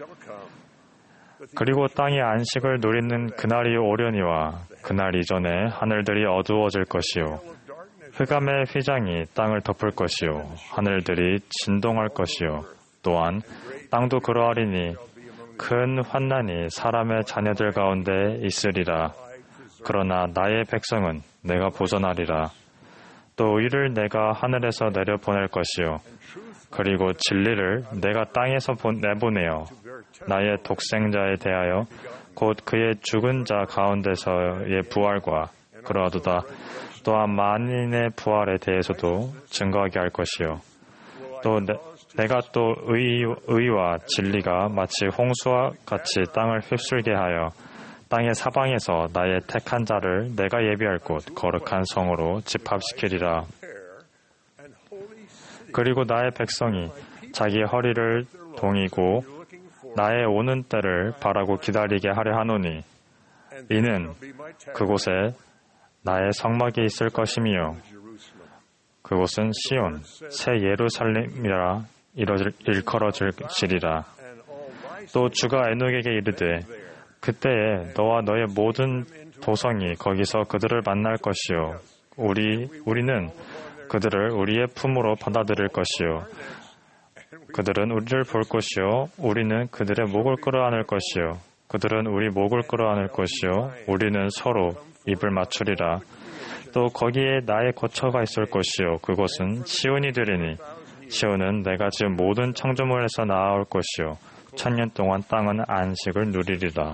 그리고 땅이 안식을 누리는 그날이 오려니와 그날 이전에 하늘들이 어두워질 것이요 흑암의 휘장이 땅을 덮을 것이요 하늘들이 진동할 것이요 또한 땅도 그러하리니 큰 환난이 사람의 자녀들 가운데 있으리라. 그러나 나의 백성은 내가 보존하리라. 또 이를 내가 하늘에서 내려보낼 것이요 그리고 진리를 내가 땅에서 내보내어 나의 독생자에 대하여 곧 그의 죽은 자 가운데서의 부활과 그러하도다 또한 만인의 부활에 대해서도 증거하게 할 것이요 또 내가 또 의와 진리가 마치 홍수와 같이 땅을 휩쓸게 하여 땅의 사방에서 나의 택한 자를 내가 예비할 곳 거룩한 성으로 집합시키리라. 그리고 나의 백성이 자기 허리를 동이고 나의 오는 때를 바라고 기다리게 하려 하노니 이는 그곳에 나의 성막이 있을 것이며 그곳은 시온 새 예루살렘이라 일컬어질지리라. 또 주가 에녹에게 이르되 그때에 너와 너의 모든 도성이 거기서 그들을 만날 것이요 우리는 그들을 우리의 품으로 받아들일 것이요 그들은 우리를 볼 것이요 우리는 그들의 목을 끌어안을 것이요 그들은 우리 목을 끌어안을 것이요 우리는 서로 입을 맞추리라. 또 거기에 나의 거처가 있을 것이요 그곳은 시온이 되리니 시온은 내가 지은 모든 창조물에서 나아올 것이요 천년 동안 땅은 안식을 누리리라.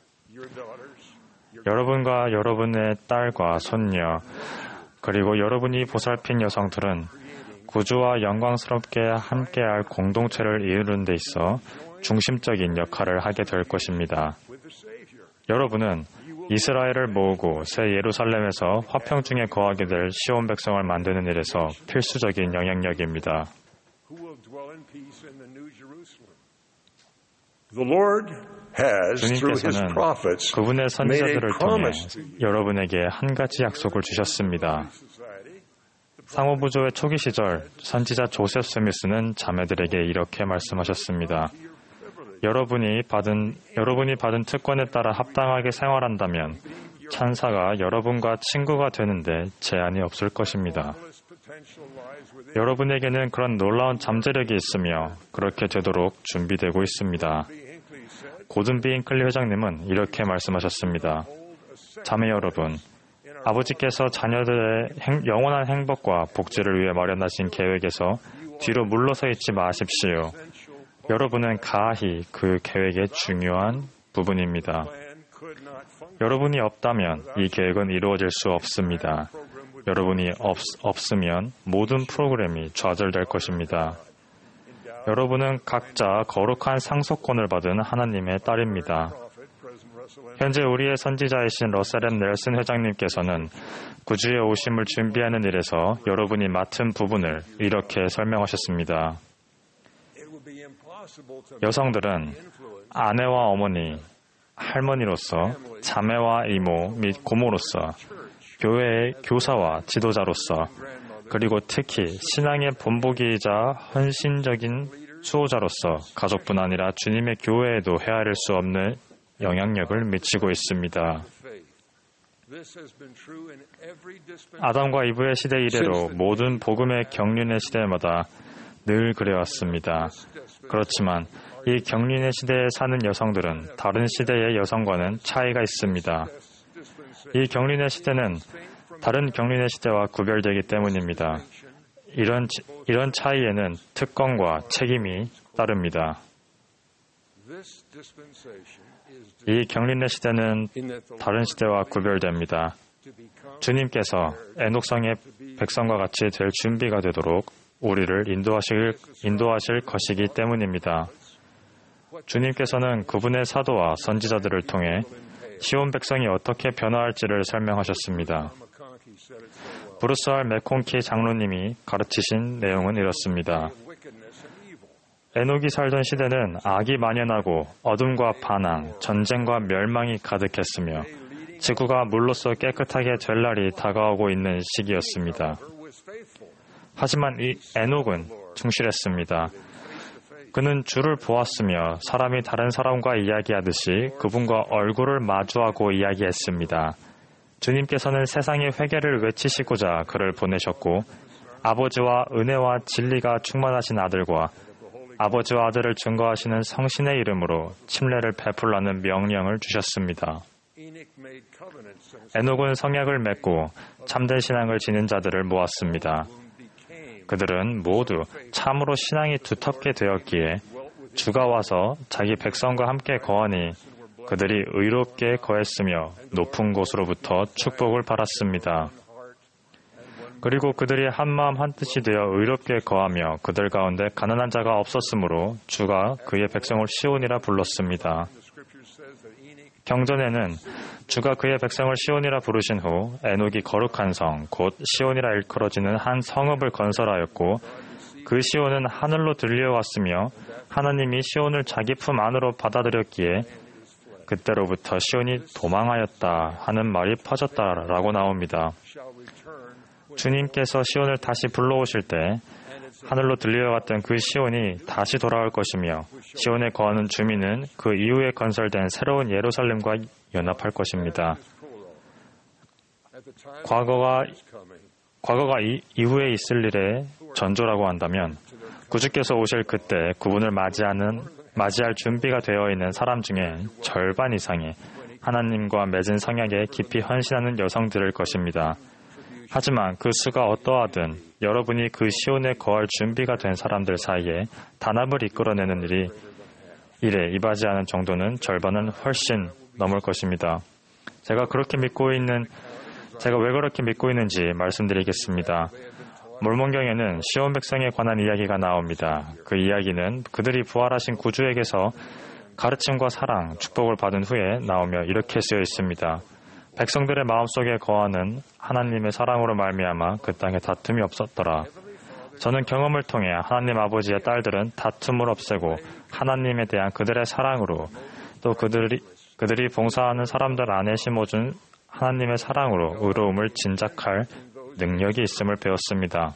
여러분과 여러분의 딸과 손녀 그리고 여러분이 보살핀 여성들은 구주와 영광스럽게 함께할 공동체를 이루는 데 있어 중심적인 역할을 하게 될 것입니다. 여러분은 이스라엘을 모으고 새 예루살렘에서 화평 중에 거하게 될 시온 백성을 만드는 일에서 필수적인 영향력입니다. 주님께서는 그분의 선지자들을 통해 여러분에게 한 가지 약속을 주셨습니다. 상호부조의 초기 시절 선지자 조셉 스미스는 자매들에게 이렇게 말씀하셨습니다. 여러분이 받은 특권에 따라 합당하게 생활한다면 천사가 여러분과 친구가 되는데 제한이 없을 것입니다. 여러분에게는 그런 놀라운 잠재력이 있으며 그렇게 되도록 준비되고 있습니다. 고든 B. 잉클리 회장님은 이렇게 말씀하셨습니다. 자매 여러분, 아버지께서 자녀들의 영원한 행복과 복지를 위해 마련하신 계획에서 뒤로 물러서 있지 마십시오. 여러분은 가히 그 계획의 중요한 부분입니다. 여러분이 없다면 이 계획은 이루어질 수 없습니다. 여러분이 없으면 모든 프로그램이 좌절될 것입니다. 여러분은 각자 거룩한 상속권을 받은 하나님의 딸입니다. 현재 우리의 선지자이신 러셀 M. 넬슨 회장님께서는 구주의 오심을 준비하는 일에서 여러분이 맡은 부분을 이렇게 설명하셨습니다. 여성들은 아내와 어머니, 할머니로서, 자매와 이모 및 고모로서, 교회의 교사와 지도자로서, 그리고 특히 신앙의 본보기이자 헌신적인 수호자로서 가족뿐 아니라 주님의 교회에도 헤아릴 수 없는 영향력을 미치고 있습니다. 아담과 이브의 시대 이래로 모든 복음의 경륜의 시대마다 늘 그래왔습니다. 그렇지만 이 경륜의 시대에 사는 여성들은 다른 시대의 여성과는 차이가 있습니다. 이 경륜의 시대는 다른 경륜의 시대와 구별되기 때문입니다. 이런 차이에는 특권과 책임이 따릅니다. 이 경륜의 시대는 다른 시대와 구별됩니다. 주님께서 에녹성의 백성과 같이 될 준비가 되도록 우리를 인도하실 것이기 때문입니다. 주님께서는 그분의 사도와 선지자들을 통해 시온 백성이 어떻게 변화할지를 설명하셨습니다. 브루스 R. 맥콘키 장로님이 가르치신 내용은 이렇습니다. 에녹이 살던 시대는 악이 만연하고 어둠과 반항, 전쟁과 멸망이 가득했으며 지구가 물로써 깨끗하게 될 날이 다가오고 있는 시기였습니다. 하지만 이 에녹은 충실했습니다. 그는 주를 보았으며 사람이 다른 사람과 이야기하듯이 그분과 얼굴을 마주하고 이야기했습니다. 주님께서는 세상의 회개를 외치시고자 그를 보내셨고 아버지와 은혜와 진리가 충만하신 아들과 아버지와 아들을 증거하시는 성신의 이름으로 침례를 베풀라는 명령을 주셨습니다. 에녹은 성약을 맺고 참된 신앙을 지닌 자들을 모았습니다. 그들은 모두 참으로 신앙이 두텁게 되었기에 주가 와서 자기 백성과 함께 거하니 그들이 의롭게 거했으며 높은 곳으로부터 축복을 받았습니다. 그리고 그들이 한마음 한뜻이 되어 의롭게 거하며 그들 가운데 가난한 자가 없었으므로 주가 그의 백성을 시온이라 불렀습니다. 경전에는 주가 그의 백성을 시온이라 부르신 후 에녹이 거룩한 성, 곧 시온이라 일컬어지는 한 성읍을 건설하였고 그 시온은 하늘로 들려왔으며 하나님이 시온을 자기 품 안으로 받아들였기에 그때로부터 시온이 도망하였다 하는 말이 퍼졌다라고 나옵니다. 주님께서 시온을 다시 불러오실 때 하늘로 들려왔던 그 시온이 다시 돌아올 것이며 시온에 거하는 주민은 그 이후에 건설된 새로운 예루살렘과 연합할 것입니다. 과거가 이후에 있을 일의 전조라고 한다면 구주께서 오실 그때 그분을 맞이할 준비가 되어 있는 사람 중에 절반 이상이 하나님과 맺은 성약에 깊이 헌신하는 여성들일 것입니다. 하지만 그 수가 어떠하든 여러분이 그 시온에 거할 준비가 된 사람들 사이에 단합을 이끌어내는 일에 이바지하는 정도는 절반은 훨씬 넘을 것입니다. 제가 왜 그렇게 믿고 있는지 말씀드리겠습니다. 몰몬경에는 시온 백성에 관한 이야기가 나옵니다. 그 이야기는 그들이 부활하신 구주에게서 가르침과 사랑, 축복을 받은 후에 나오며 이렇게 쓰여 있습니다. 백성들의 마음속에 거하는 하나님의 사랑으로 말미암아 그 땅에 다툼이 없었더라. 저는 경험을 통해 하나님 아버지의 딸들은 다툼을 없애고 하나님에 대한 그들의 사랑으로 또 그들이 봉사하는 사람들 안에 심어준 하나님의 사랑으로 의로움을 진작할 능력이 있음을 배웠습니다.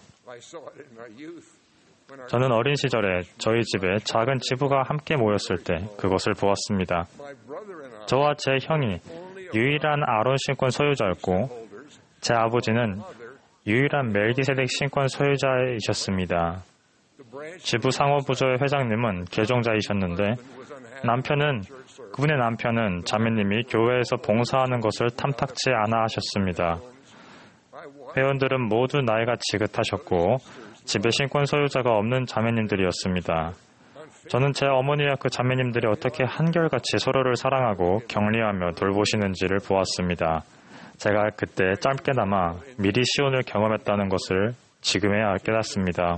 저는 어린 시절에 저희 집에 작은 지부가 함께 모였을 때 그것을 보았습니다. 저와 제 형이 유일한 아론 신권 소유자였고 제 아버지는 유일한 멜기세덱 신권 소유자이셨습니다. 지부 상호부조의 회장님은 개종자이셨는데 그분의 남편은 자매님이 교회에서 봉사하는 것을 탐탁치 않아 하셨습니다. 회원들은 모두 나이가 지긋하셨고 집에 신권 소유자가 없는 자매님들이었습니다. 저는 제 어머니와 그 자매님들이 어떻게 한결같이 서로를 사랑하고 격려하며 돌보시는지를 보았습니다. 제가 그때 짧게나마 미리 시온을 경험했다는 것을 지금에야 깨닫습니다.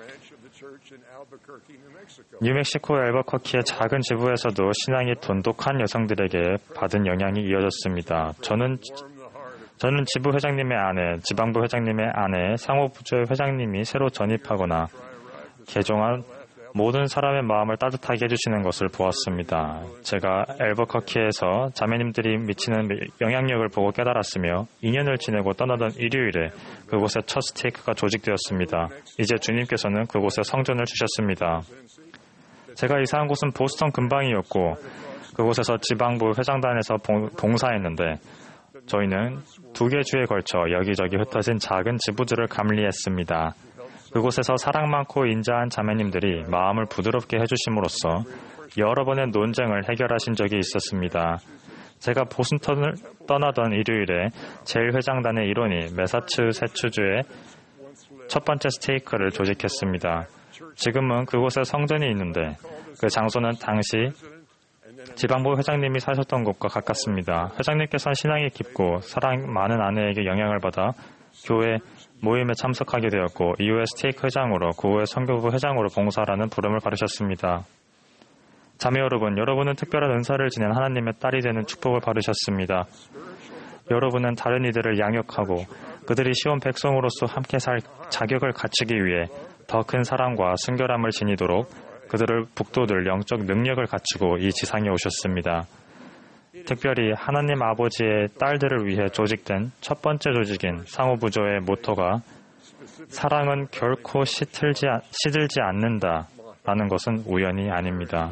뉴멕시코 엘버커키의 작은 지부에서도 신앙이 돈독한 여성들에게 받은 영향이 이어졌습니다. 저는 지부 회장님의 아내, 지방부 회장님의 아내, 상호부조의 회장님이 새로 전입하거나 개종한 모든 사람의 마음을 따뜻하게 해주시는 것을 보았습니다. 제가 엘버커키에서 자매님들이 미치는 영향력을 보고 깨달았으며 2년을 지내고 떠나던 일요일에 그곳에 첫 스테이크가 조직되었습니다. 이제 주님께서는 그곳에 성전을 주셨습니다. 제가 이사한 곳은 보스턴 근방이었고 그곳에서 지방부 회장단에서 봉사했는데 저희는 2개 주에 걸쳐 여기저기 흩어진 작은 지부들을 감리했습니다. 그곳에서 사랑 많고 인자한 자매님들이 마음을 부드럽게 해주심으로써 여러 번의 논쟁을 해결하신 적이 있었습니다. 제가 보스턴을 떠나던 일요일에 제1회장단의 일원이 매사추세츠주의 첫 번째 스테이크를 조직했습니다. 지금은 그곳에 성전이 있는데 그 장소는 당시 지방부 회장님이 사셨던 곳과 가깝습니다. 회장님께서는 신앙이 깊고 사랑 많은 아내에게 영향을 받아 교회 모임에 참석하게 되었고 이후에 스테이크 회장으로 그 후에 선교부 회장으로 봉사하라는 부름을 받으셨습니다. 자매 여러분, 여러분은 특별한 은사를 지닌 하나님의 딸이 되는 축복을 받으셨습니다. 여러분은 다른 이들을 양육하고 그들이 시온 백성으로서 함께 살 자격을 갖추기 위해 더 큰 사랑과 순결함을 지니도록 그들을 북돋을 영적 능력을 갖추고 이 지상에 오셨습니다. 특별히 하나님 아버지의 딸들을 위해 조직된 첫 번째 조직인 상호부조의 모토가 사랑은 결코 시들지 않는다라는 것은 우연이 아닙니다.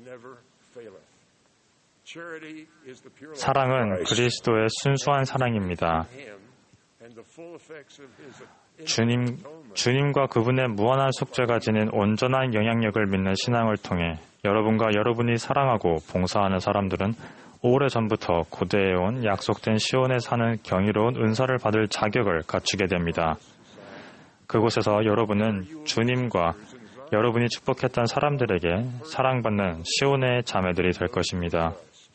사랑은 그리스도의 순수한 사랑입니다. 주님과 그분의 무한한 속죄가 지닌 온전한 영향력을 믿는 신앙을 통해 여러분과 여러분이 사랑하고 봉사하는 사람들은 오래전부터 고대해온 약속된 시온에 사는 경이로운 은사를 받을 자격을 갖추게 됩니다. 그곳에서 여러분은 주님과 여러분이 축복했던 사람들에게 사랑받는 시온의 자매들이 될 것입니다.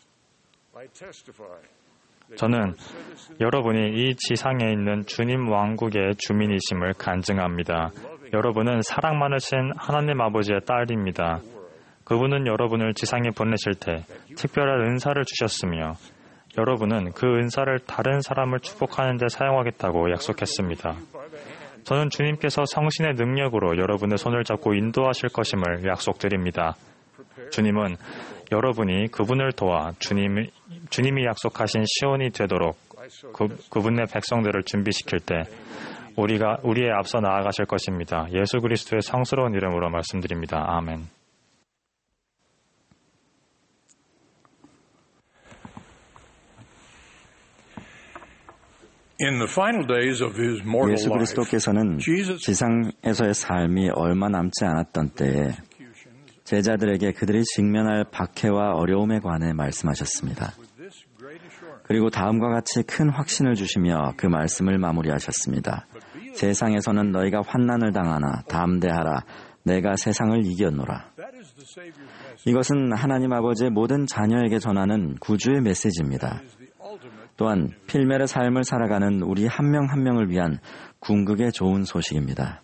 저는 여러분이 이 지상에 있는 주님 왕국의 주민이심을 간증합니다. 여러분은 사랑 많으신 하나님 아버지의 딸입니다. 그분은 여러분을 지상에 보내실 때 특별한 은사를 주셨으며 여러분은 그 은사를 다른 사람을 축복하는 데 사용하겠다고 약속했습니다. 저는 주님께서 성신의 능력으로 여러분의 손을 잡고 인도하실 것임을 약속드립니다. 주님은 여러분이 그분을 도와 주님이 약속하신 시온이 되도록 그분의 백성들을 준비시킬 때 우리의 앞서 나아가실 것입니다. 예수 그리스도의 성스러운 이름으로 말씀드립니다. 아멘. 예수 그리스도께서는 지상에서의 삶이 얼마 남지 않았던 때에 제자들에게 그들이 직면할 박해와 어려움에 관해 말씀하셨습니다. 그리고 다음과 같이 큰 확신을 주시며 그 말씀을 마무리하셨습니다. 세상에서는 너희가 환난을 당하나 담대하라. 내가 세상을 이겼노라. 이것은 하나님 아버지의 모든 자녀에게 전하는 구주의 메시지입니다. 또한 필멸의 삶을 살아가는 우리 한 명 한 명을 위한 궁극의 좋은 소식입니다.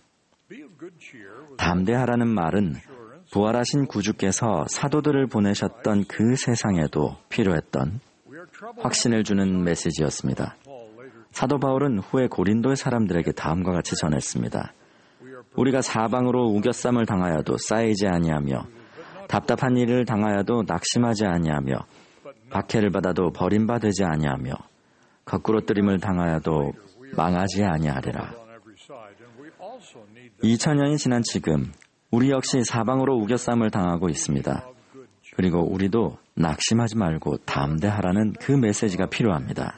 담대하라는 말은 부활하신 구주께서 사도들을 보내셨던 그 세상에도 필요했던 확신을 주는 메시지였습니다. 사도 바울은 후에 고린도의 사람들에게 다음과 같이 전했습니다. 우리가 사방으로 우겨쌈을 당하여도 쌓이지 아니하며 답답한 일을 당하여도 낙심하지 아니하며 박해를 받아도 버림받지 아니하며 거꾸로뜨림을 당하여도 망하지 아니하리라. 2000년이 지난 지금 우리 역시 사방으로 우겨쌈을 당하고 있습니다. 그리고 우리도 낙심하지 말고 담대하라는 그 메시지가 필요합니다.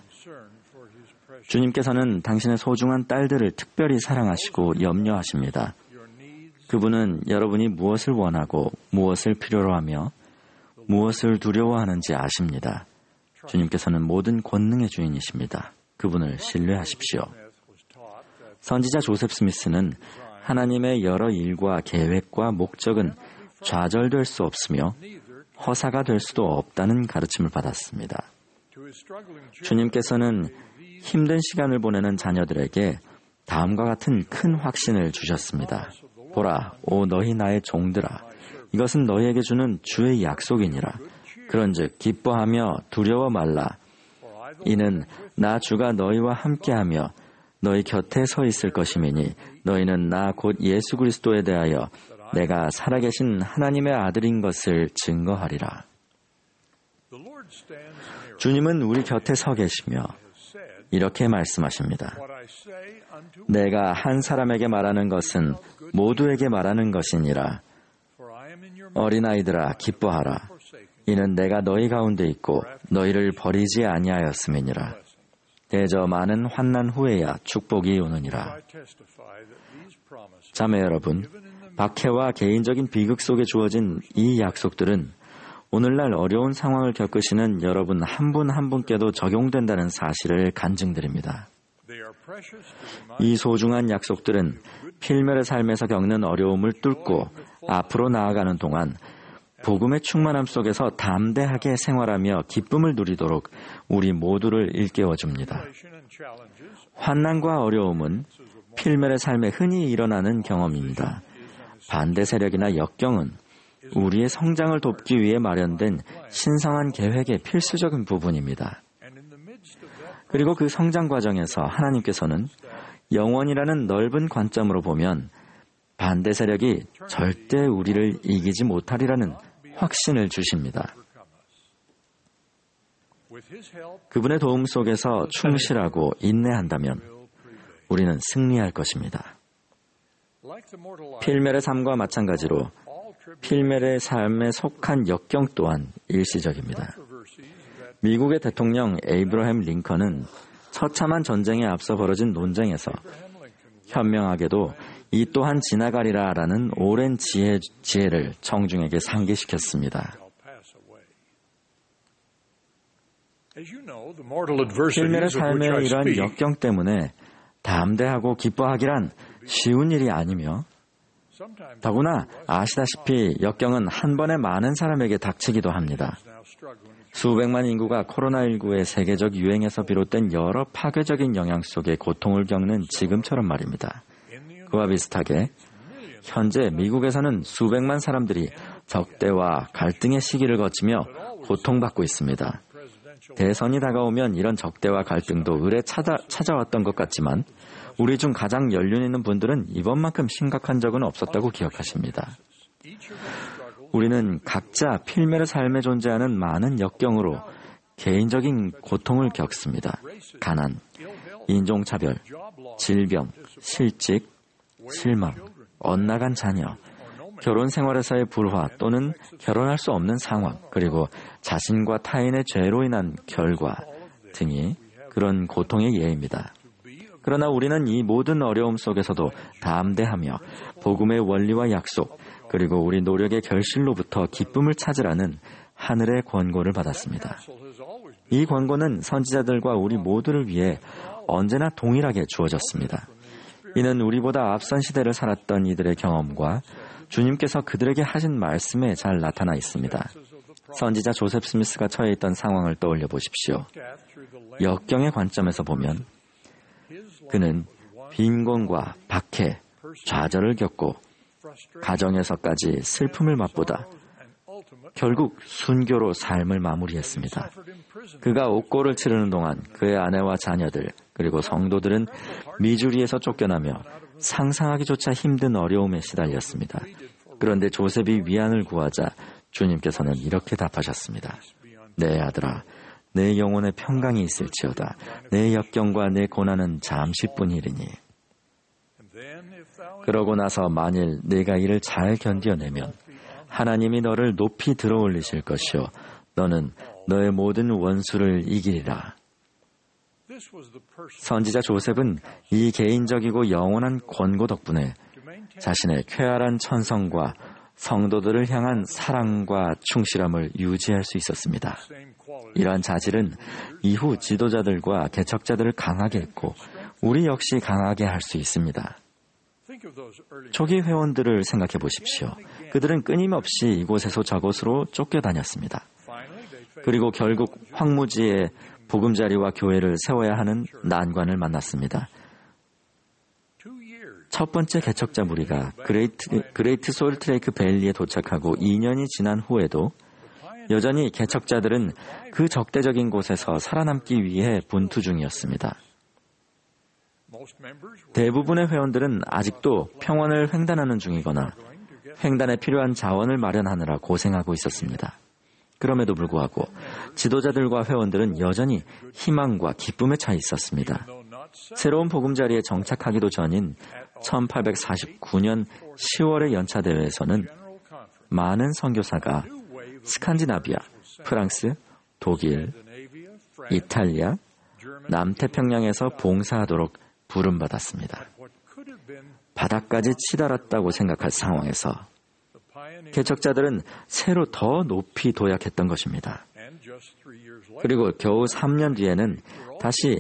주님께서는 당신의 소중한 딸들을 특별히 사랑하시고 염려하십니다. 그분은 여러분이 무엇을 원하고 무엇을 필요로 하며 무엇을 두려워하는지 아십니다. 주님께서는 모든 권능의 주인이십니다. 그분을 신뢰하십시오. 선지자 조셉 스미스는 하나님의 여러 일과 계획과 목적은 좌절될 수 없으며 허사가 될 수도 없다는 가르침을 받았습니다. 주님께서는 힘든 시간을 보내는 자녀들에게 다음과 같은 큰 확신을 주셨습니다. 보라, 오 너희 나의 종들아, 이것은 너희에게 주는 주의 약속이니라. 그런즉 기뻐하며 두려워 말라. 이는 나 주가 너희와 함께하며 너희 곁에 서 있을 것임이니 너희는 나 곧 예수 그리스도에 대하여 내가 살아계신 하나님의 아들인 것을 증거하리라. 주님은 우리 곁에 서 계시며 이렇게 말씀하십니다. 내가 한 사람에게 말하는 것은 모두에게 말하는 것이니라. 어린아이들아 기뻐하라. 이는 내가 너희 가운데 있고 너희를 버리지 아니하였음이니라. 대저 많은 환난 후에야 축복이 오느니라. 자매 여러분, 박해와 개인적인 비극 속에 주어진 이 약속들은 오늘날 어려운 상황을 겪으시는 여러분 한 분 한 분께도 적용된다는 사실을 간증드립니다. 이 소중한 약속들은 필멸의 삶에서 겪는 어려움을 뚫고 앞으로 나아가는 동안 복음의 충만함 속에서 담대하게 생활하며 기쁨을 누리도록 우리 모두를 일깨워줍니다. 환난과 어려움은 필멸의 삶에 흔히 일어나는 경험입니다. 반대 세력이나 역경은 우리의 성장을 돕기 위해 마련된 신성한 계획의 필수적인 부분입니다. 그리고 그 성장 과정에서 하나님께서는 영원이라는 넓은 관점으로 보면 반대 세력이 절대 우리를 이기지 못하리라는 확신을 주십니다. 그분의 도움 속에서 충실하고 인내한다면 우리는 승리할 것입니다. 필멸의 삶과 마찬가지로 필멸의 삶에 속한 역경 또한 일시적입니다. 미국의 대통령 에이브러햄 링컨은 처참한 전쟁에 앞서 벌어진 논쟁에서 현명하게도 이 또한 지나가리라라는 오랜 지혜를 청중에게 상기시켰습니다. 필멸의 삶의 이러한 역경 때문에 담대하고 기뻐하기란 쉬운 일이 아니며 더구나 아시다시피 역경은 한 번에 많은 사람에게 닥치기도 합니다. 수백만 인구가 코로나19의 세계적 유행에서 비롯된 여러 파괴적인 영향 속에 고통을 겪는 지금처럼 말입니다. 그와 비슷하게 현재 미국에서는 수백만 사람들이 적대와 갈등의 시기를 거치며 고통받고 있습니다. 대선이 다가오면 이런 적대와 갈등도 을에 찾아왔던 것 같지만 우리 중 가장 연륜 있는 분들은 이번만큼 심각한 적은 없었다고 기억하십니다. 우리는 각자 필멸의 삶에 존재하는 많은 역경으로 개인적인 고통을 겪습니다. 가난, 인종차별, 질병, 실직, 실망, 엇나간 자녀, 결혼 생활에서의 불화 또는 결혼할 수 없는 상황, 그리고 자신과 타인의 죄로 인한 결과 등이 그런 고통의 예입니다. 그러나 우리는 이 모든 어려움 속에서도 담대하며 복음의 원리와 약속, 그리고 우리 노력의 결실로부터 기쁨을 찾으라는 하늘의 권고를 받았습니다. 이 권고는 선지자들과 우리 모두를 위해 언제나 동일하게 주어졌습니다. 이는 우리보다 앞선 시대를 살았던 이들의 경험과 주님께서 그들에게 하신 말씀에 잘 나타나 있습니다. 선지자 조셉 스미스가 처해 있던 상황을 떠올려 보십시오. 역경의 관점에서 보면 그는 빈곤과 박해, 좌절을 겪고 가정에서까지 슬픔을 맛보다 결국 순교로 삶을 마무리했습니다. 그가 옥고를 치르는 동안 그의 아내와 자녀들 그리고 성도들은 미주리에서 쫓겨나며 상상하기조차 힘든 어려움에 시달렸습니다. 그런데 조셉이 위안을 구하자 주님께서는 이렇게 답하셨습니다. 내 아들아, 내 영혼의 평강이 있을지어다. 내 역경과 내 고난은 잠시뿐이리니. 그러고 나서 만일 네가 이를 잘 견뎌내면 하나님이 너를 높이 들어올리실 것이요 너는 너의 모든 원수를 이기리라. 선지자 조셉은 이 개인적이고 영원한 권고 덕분에 자신의 쾌활한 천성과 성도들을 향한 사랑과 충실함을 유지할 수 있었습니다. 이러한 자질은 이후 지도자들과 개척자들을 강하게 했고 우리 역시 강하게 할 수 있습니다. 초기 회원들을 생각해 보십시오. 그들은 끊임없이 이곳에서 저곳으로 쫓겨다녔습니다. 그리고 결국 황무지에 보금자리와 교회를 세워야 하는 난관을 만났습니다. 첫 번째 개척자 무리가 그레이트 솔트레이크 밸리에 도착하고 2년이 지난 후에도 여전히 개척자들은 그 적대적인 곳에서 살아남기 위해 분투 중이었습니다. 대부분의 회원들은 아직도 평원을 횡단하는 중이거나 횡단에 필요한 자원을 마련하느라 고생하고 있었습니다. 그럼에도 불구하고 지도자들과 회원들은 여전히 희망과 기쁨에 차 있었습니다. 새로운 보금자리에 정착하기도 전인 1849년 10월의 연차대회에서는 많은 선교사가 스칸디나비아, 프랑스, 독일, 이탈리아, 남태평양에서 봉사하도록 부름받았습니다. 바닥까지 치달았다고 생각할 상황에서 개척자들은 새로 더 높이 도약했던 것입니다. 그리고 겨우 3년 뒤에는 다시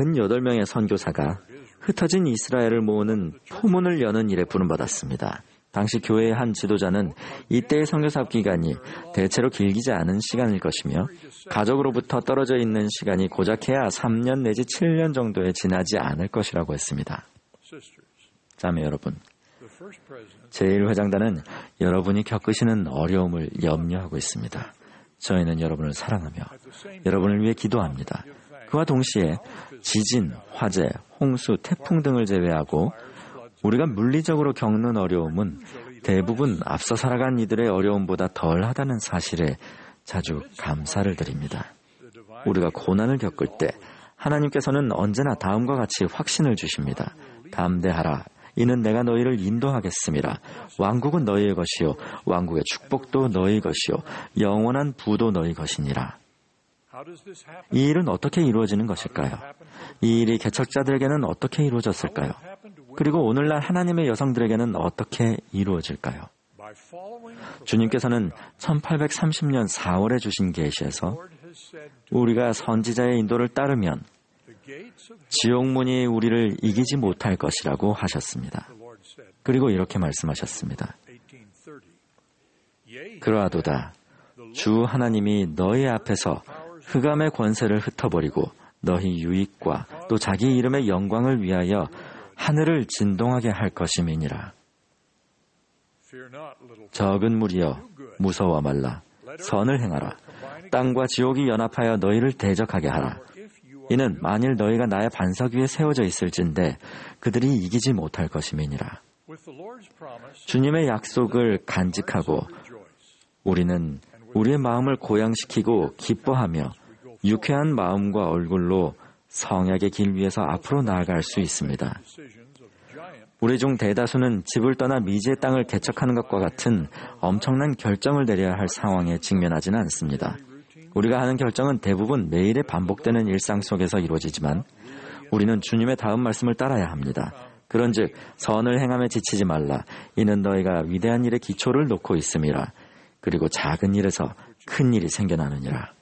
98명의 선교사가 흩어진 이스라엘을 모으는 포문을 여는 일에 부름받았습니다. 당시 교회의 한 지도자는 이때의 선교사업 기간이 대체로 길지 않은 시간일 것이며 가족으로부터 떨어져 있는 시간이 고작해야 3년 내지 7년 정도에 지나지 않을 것이라고 했습니다. 자매 여러분, 제1회장단은 여러분이 겪으시는 어려움을 염려하고 있습니다. 저희는 여러분을 사랑하며 여러분을 위해 기도합니다. 그와 동시에 지진, 화재, 홍수, 태풍 등을 제외하고 우리가 물리적으로 겪는 어려움은 대부분 앞서 살아간 이들의 어려움보다 덜하다는 사실에 자주 감사를 드립니다. 우리가 고난을 겪을 때 하나님께서는 언제나 다음과 같이 확신을 주십니다. 담대하라. 이는 내가 너희를 인도하겠음이라. 왕국은 너희의 것이요 왕국의 축복도 너희 것이요 영원한 부도 너희 것이니라. 이 일은 어떻게 이루어지는 것일까요? 이 일이 개척자들에게는 어떻게 이루어졌을까요? 그리고 오늘날 하나님의 여성들에게는 어떻게 이루어질까요? 주님께서는 1830년 4월에 주신 계시에서 우리가 선지자의 인도를 따르면 지옥문이 우리를 이기지 못할 것이라고 하셨습니다. 그리고 이렇게 말씀하셨습니다. 그러하도다. 주 하나님이 너희 앞에서 흑암의 권세를 흩어버리고 너희 유익과 또 자기 이름의 영광을 위하여 하늘을 진동하게 할 것임이니라. 적은 무리여 무서워 말라. 선을 행하라. 땅과 지옥이 연합하여 너희를 대적하게 하라. 이는 만일 너희가 나의 반석 위에 세워져 있을진데 그들이 이기지 못할 것임이니라. 주님의 약속을 간직하고 우리는 우리의 마음을 고양시키고 기뻐하며 유쾌한 마음과 얼굴로 성약의 길 위에서 앞으로 나아갈 수 있습니다. 우리 중 대다수는 집을 떠나 미지의 땅을 개척하는 것과 같은 엄청난 결정을 내려야 할 상황에 직면하지는 않습니다. 우리가 하는 결정은 대부분 매일의 반복되는 일상 속에서 이루어지지만 우리는 주님의 다음 말씀을 따라야 합니다. 그런즉 선을 행함에 지치지 말라. 이는 너희가 위대한 일의 기초를 놓고 있음이라. 그리고 작은 일에서 큰 일이 생겨나느니라.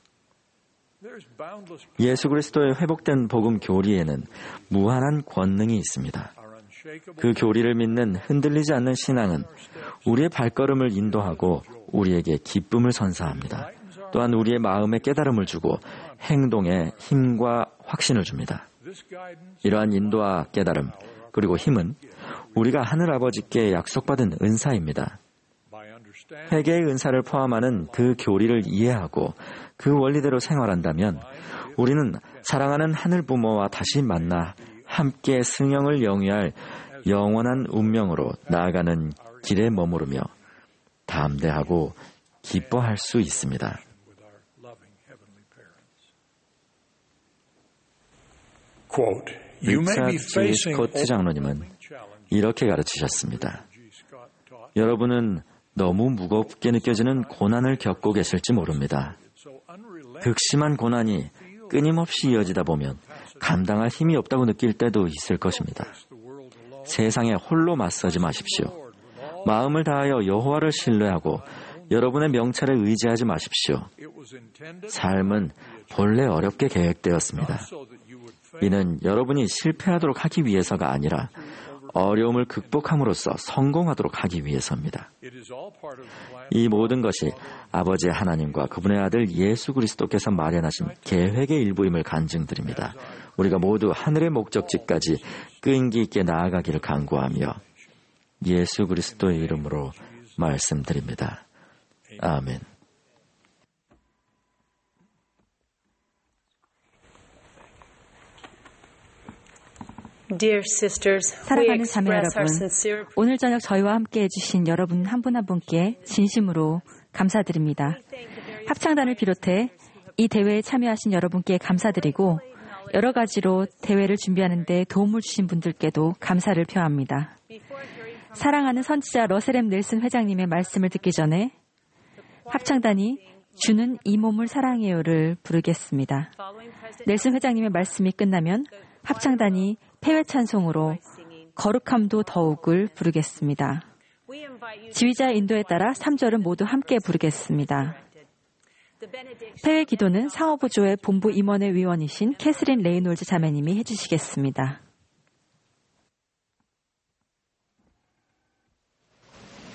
예수 그리스도의 회복된 복음 교리에는 무한한 권능이 있습니다. 그 교리를 믿는 흔들리지 않는 신앙은 우리의 발걸음을 인도하고 우리에게 기쁨을 선사합니다. 또한 우리의 마음에 깨달음을 주고 행동에 힘과 확신을 줍니다. 이러한 인도와 깨달음 그리고 힘은 우리가 하늘아버지께 약속받은 은사입니다. 회개의 은사를 포함하는 그 교리를 이해하고 그 원리대로 생활한다면 우리는 사랑하는 하늘 부모와 다시 만나 함께 승영을 영위할 영원한 운명으로 나아가는 길에 머무르며 담대하고 기뻐할 수 있습니다. 리차드 G. 스코트 장로님은 이렇게 가르치셨습니다. 여러분은 너무 무겁게 느껴지는 고난을 겪고 계실지 모릅니다. 극심한 고난이 끊임없이 이어지다 보면 감당할 힘이 없다고 느낄 때도 있을 것입니다. 세상에 홀로 맞서지 마십시오. 마음을 다하여 여호와를 신뢰하고 여러분의 명찰에 의지하지 마십시오. 삶은 본래 어렵게 계획되었습니다. 이는 여러분이 실패하도록 하기 위해서가 아니라 어려움을 극복함으로써 성공하도록 하기 위해서입니다. 이 모든 것이 아버지 하나님과 그분의 아들 예수 그리스도께서 마련하신 계획의 일부임을 간증드립니다. 우리가 모두 하늘의 목적지까지 끈기 있게 나아가기를 간구하며 예수 그리스도의 이름으로 말씀드립니다. 아멘. 사랑하는 자매 여러분, 오늘 저녁 저희와 함께 해주신 여러분 한 분 한 분께 진심으로 감사드립니다. 합창단을 비롯해 이 대회에 참여하신 여러분께 감사드리고 여러 가지로 대회를 준비하는 데 도움을 주신 분들께도 감사를 표합니다. 사랑하는 선지자 러셀 M. 넬슨 회장님의 말씀을 듣기 전에 합창단이 주는 이 몸을 사랑해요를 부르겠습니다. 넬슨 회장님의 말씀이 끝나면 합창단이 폐회 찬송으로 거룩함도 더욱을 부르겠습니다. 지휘자의 인도에 따라 3절은 모두 함께 부르겠습니다. 폐회 기도는 상업부조의 본부 임원회 위원이신 캐스린 레이놀즈 자매님이 해주시겠습니다.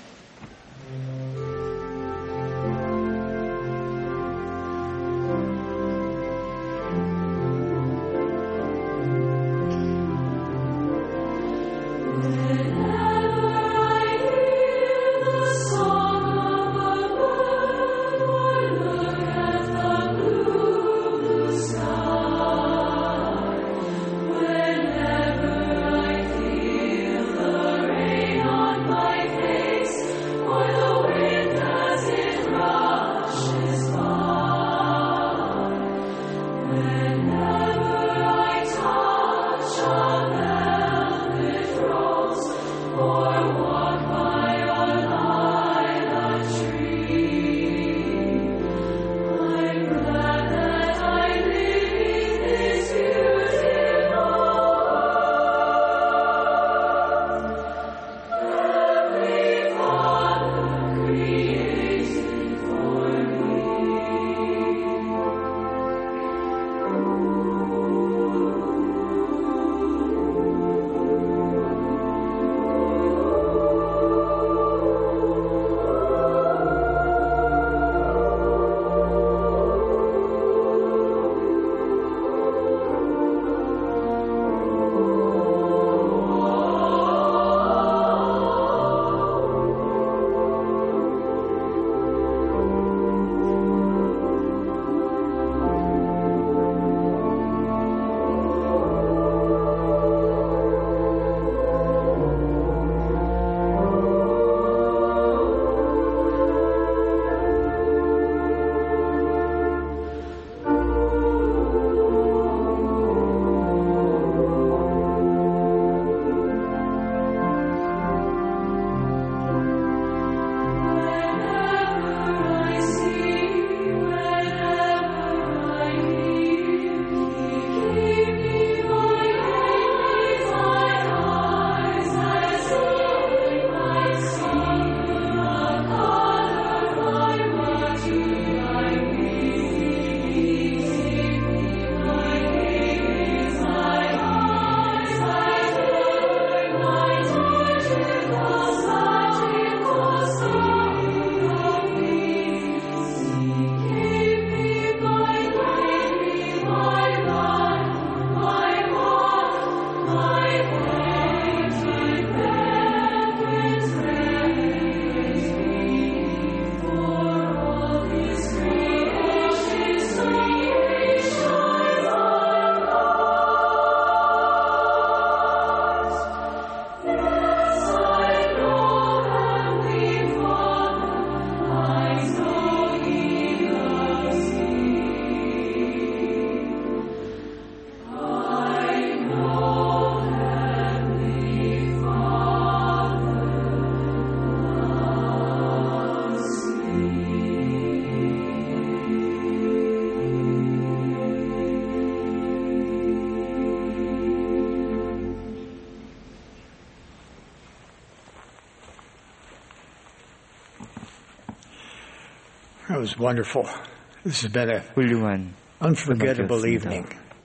That was wonderful. This has been a 훌륭한 unforgettable evening.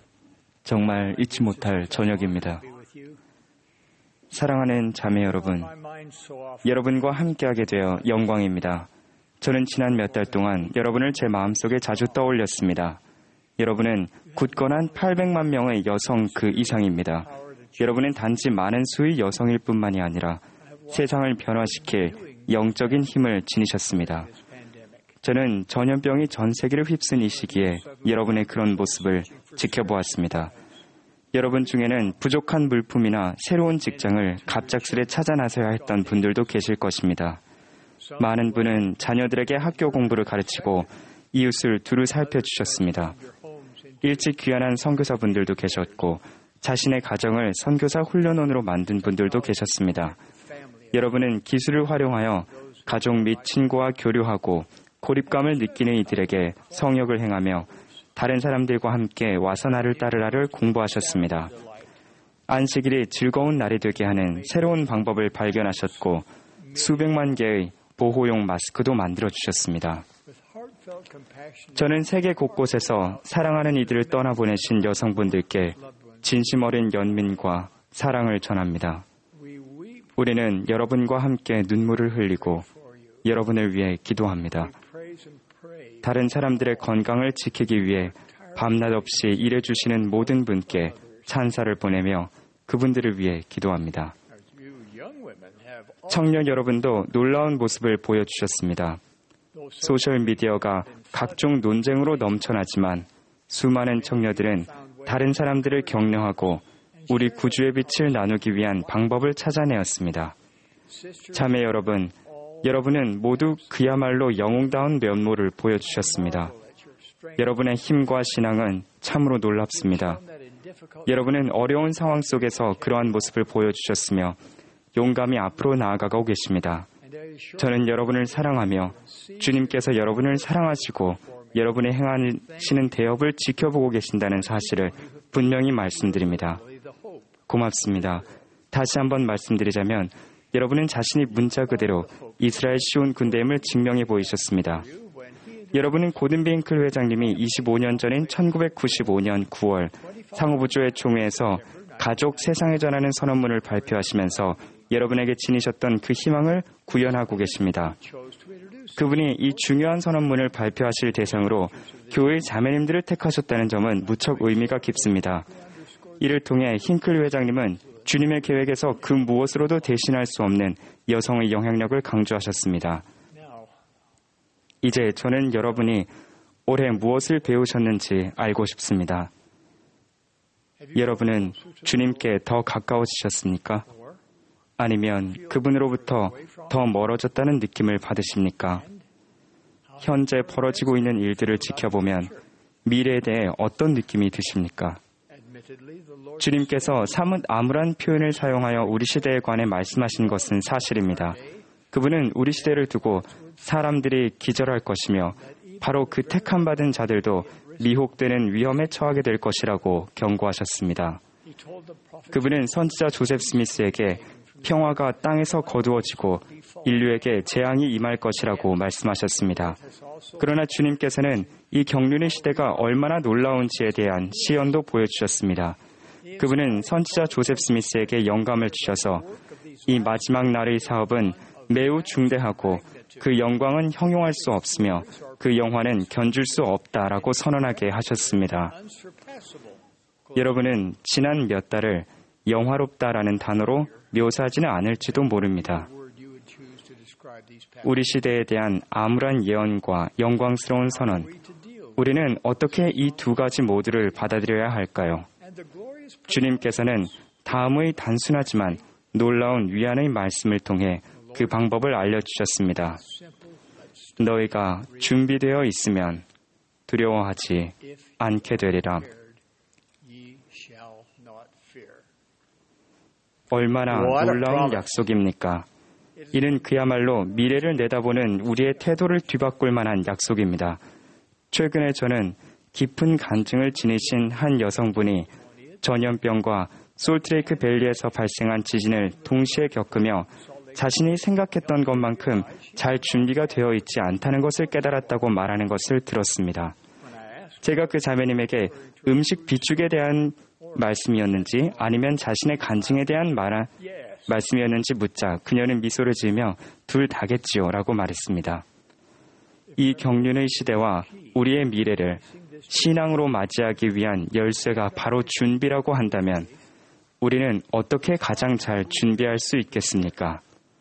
정말 잊지 못할 저녁입니다. 사랑하는 자매 여러분, 여러분과 함께하게 되어 영광입니다. 저는 지난 몇 달 동안 여러분을 제 마음속에 자주 떠올렸습니다. 여러분은 굳건한 800만 명의 여성 그 이상입니다. 여러분은 단지 많은 수의 여성일 뿐만이 아니라 세상을 변화시킬 영적인 힘을 지니셨습니다. 저는 전염병이 전 세계를 휩쓴 이 시기에 여러분의 그런 모습을 지켜보았습니다. 여러분 중에는 부족한 물품이나 새로운 직장을 갑작스레 찾아 나서야 했던 분들도 계실 것입니다. 많은 분은 자녀들에게 학교 공부를 가르치고 이웃을 두루 살펴주셨습니다. 일찍 귀환한 선교사분들도 계셨고 자신의 가정을 선교사 훈련원으로 만든 분들도 계셨습니다. 여러분은 기술을 활용하여 가족 및 친구와 교류하고 고립감을 느끼는 이들에게 성역을 행하며 다른 사람들과 함께 와서 나를 따르라를 공부하셨습니다. 안식일이 즐거운 날이 되게 하는 새로운 방법을 발견하셨고 수백만 개의 보호용 마스크도 만들어주셨습니다. 저는 세계 곳곳에서 사랑하는 이들을 떠나보내신 여성분들께 진심 어린 연민과 사랑을 전합니다. 우리는 여러분과 함께 눈물을 흘리고 여러분을 위해 기도합니다. 다른 사람들의 건강을 지키기 위해 밤낮 없이 일해주시는 모든 분께 찬사를 보내며 그분들을 위해 기도합니다. 청년 여러분도 놀라운 모습을 보여주셨습니다. 소셜미디어가 각종 논쟁으로 넘쳐나지만 수많은 청년들은 다른 사람들을 격려하고 우리 구주의 빛을 나누기 위한 방법을 찾아내었습니다. 자매 여러분, 여러분은 모두 그야말로 영웅다운 면모를 보여주셨습니다. 여러분의 힘과 신앙은 참으로 놀랍습니다. 여러분은 어려운 상황 속에서 그러한 모습을 보여주셨으며 용감히 앞으로 나아가고 계십니다. 저는 여러분을 사랑하며 주님께서 여러분을 사랑하시고 여러분이 행하시는 대업을 지켜보고 계신다는 사실을 분명히 말씀드립니다. 고맙습니다. 다시 한번 말씀드리자면 여러분은 자신이 문자 그대로 이스라엘 시온 군대임을 증명해 보이셨습니다. 여러분은 고든 빙클 회장님이 25년 전인 1995년 9월 상호부조의 총회에서 가족 세상에 전하는 선언문을 발표하시면서 여러분에게 지니셨던 그 희망을 구현하고 계십니다. 그분이 이 중요한 선언문을 발표하실 대상으로 교회의 자매님들을 택하셨다는 점은 무척 의미가 깊습니다. 이를 통해 힌클 회장님은 주님의 계획에서 그 무엇으로도 대신할 수 없는 여성의 영향력을 강조하셨습니다. 이제 저는 여러분이 올해 무엇을 배우셨는지 알고 싶습니다. 여러분은 주님께 더 가까워지셨습니까? 아니면 그분으로부터 더 멀어졌다는 느낌을 받으십니까? 현재 벌어지고 있는 일들을 지켜보면 미래에 대해 어떤 느낌이 드십니까? 주님께서 사뭇 암울한 표현을 사용하여 우리 시대에 관해 말씀하신 것은 사실입니다. 그분은 우리 시대를 두고 사람들이 기절할 것이며 바로 그 택함받은 자들도 미혹되는 위험에 처하게 될 것이라고 경고하셨습니다. 그분은 선지자 조셉 스미스에게 평화가 땅에서 거두어지고 인류에게 재앙이 임할 것이라고 말씀하셨습니다. 그러나 주님께서는 이 경륜의 시대가 얼마나 놀라운지에 대한 시연도 보여주셨습니다. 그분은 선지자 조셉 스미스에게 영감을 주셔서 이 마지막 날의 사업은 매우 중대하고 그 영광은 형용할 수 없으며 그 영화는 견줄 수 없다라고 선언하게 하셨습니다. 여러분은 지난 몇 달을 영화롭다라는 단어로 묘사하지는 않을지도 모릅니다. 우리 시대에 대한 암울한 예언과 영광스러운 선언, 우리는 어떻게 이 두 가지 모두를 받아들여야 할까요? 주님께서는 다음의 단순하지만 놀라운 위안의 말씀을 통해 그 방법을 알려주셨습니다. 너희가 준비되어 있으면 두려워하지 않게 되리라. 얼마나 놀라운 약속입니까? 이는 그야말로 미래를 내다보는 우리의 태도를 뒤바꿀 만한 약속입니다. 최근에 저는 깊은 간증을 지니신 한 여성분이 전염병과 솔트레이크 밸리에서 발생한 지진을 동시에 겪으며 자신이 생각했던 것만큼 잘 준비가 되어 있지 않다는 것을 깨달았다고 말하는 것을 들었습니다. 제가 그 자매님에게 음식 비축에 대한 말씀이었는지 아니면 자신의 간증에 대한 말씀이었는지 묻자 그녀는 미소를 지으며 둘 다겠지요 라고 말했습니다. 이 경륜의 시대와 우리의 미래를 신앙으로 맞이하기 위한 열쇠가 바로 준비라고 한다면 우리는 어떻게 가장 잘 준비할 수 있겠습니까?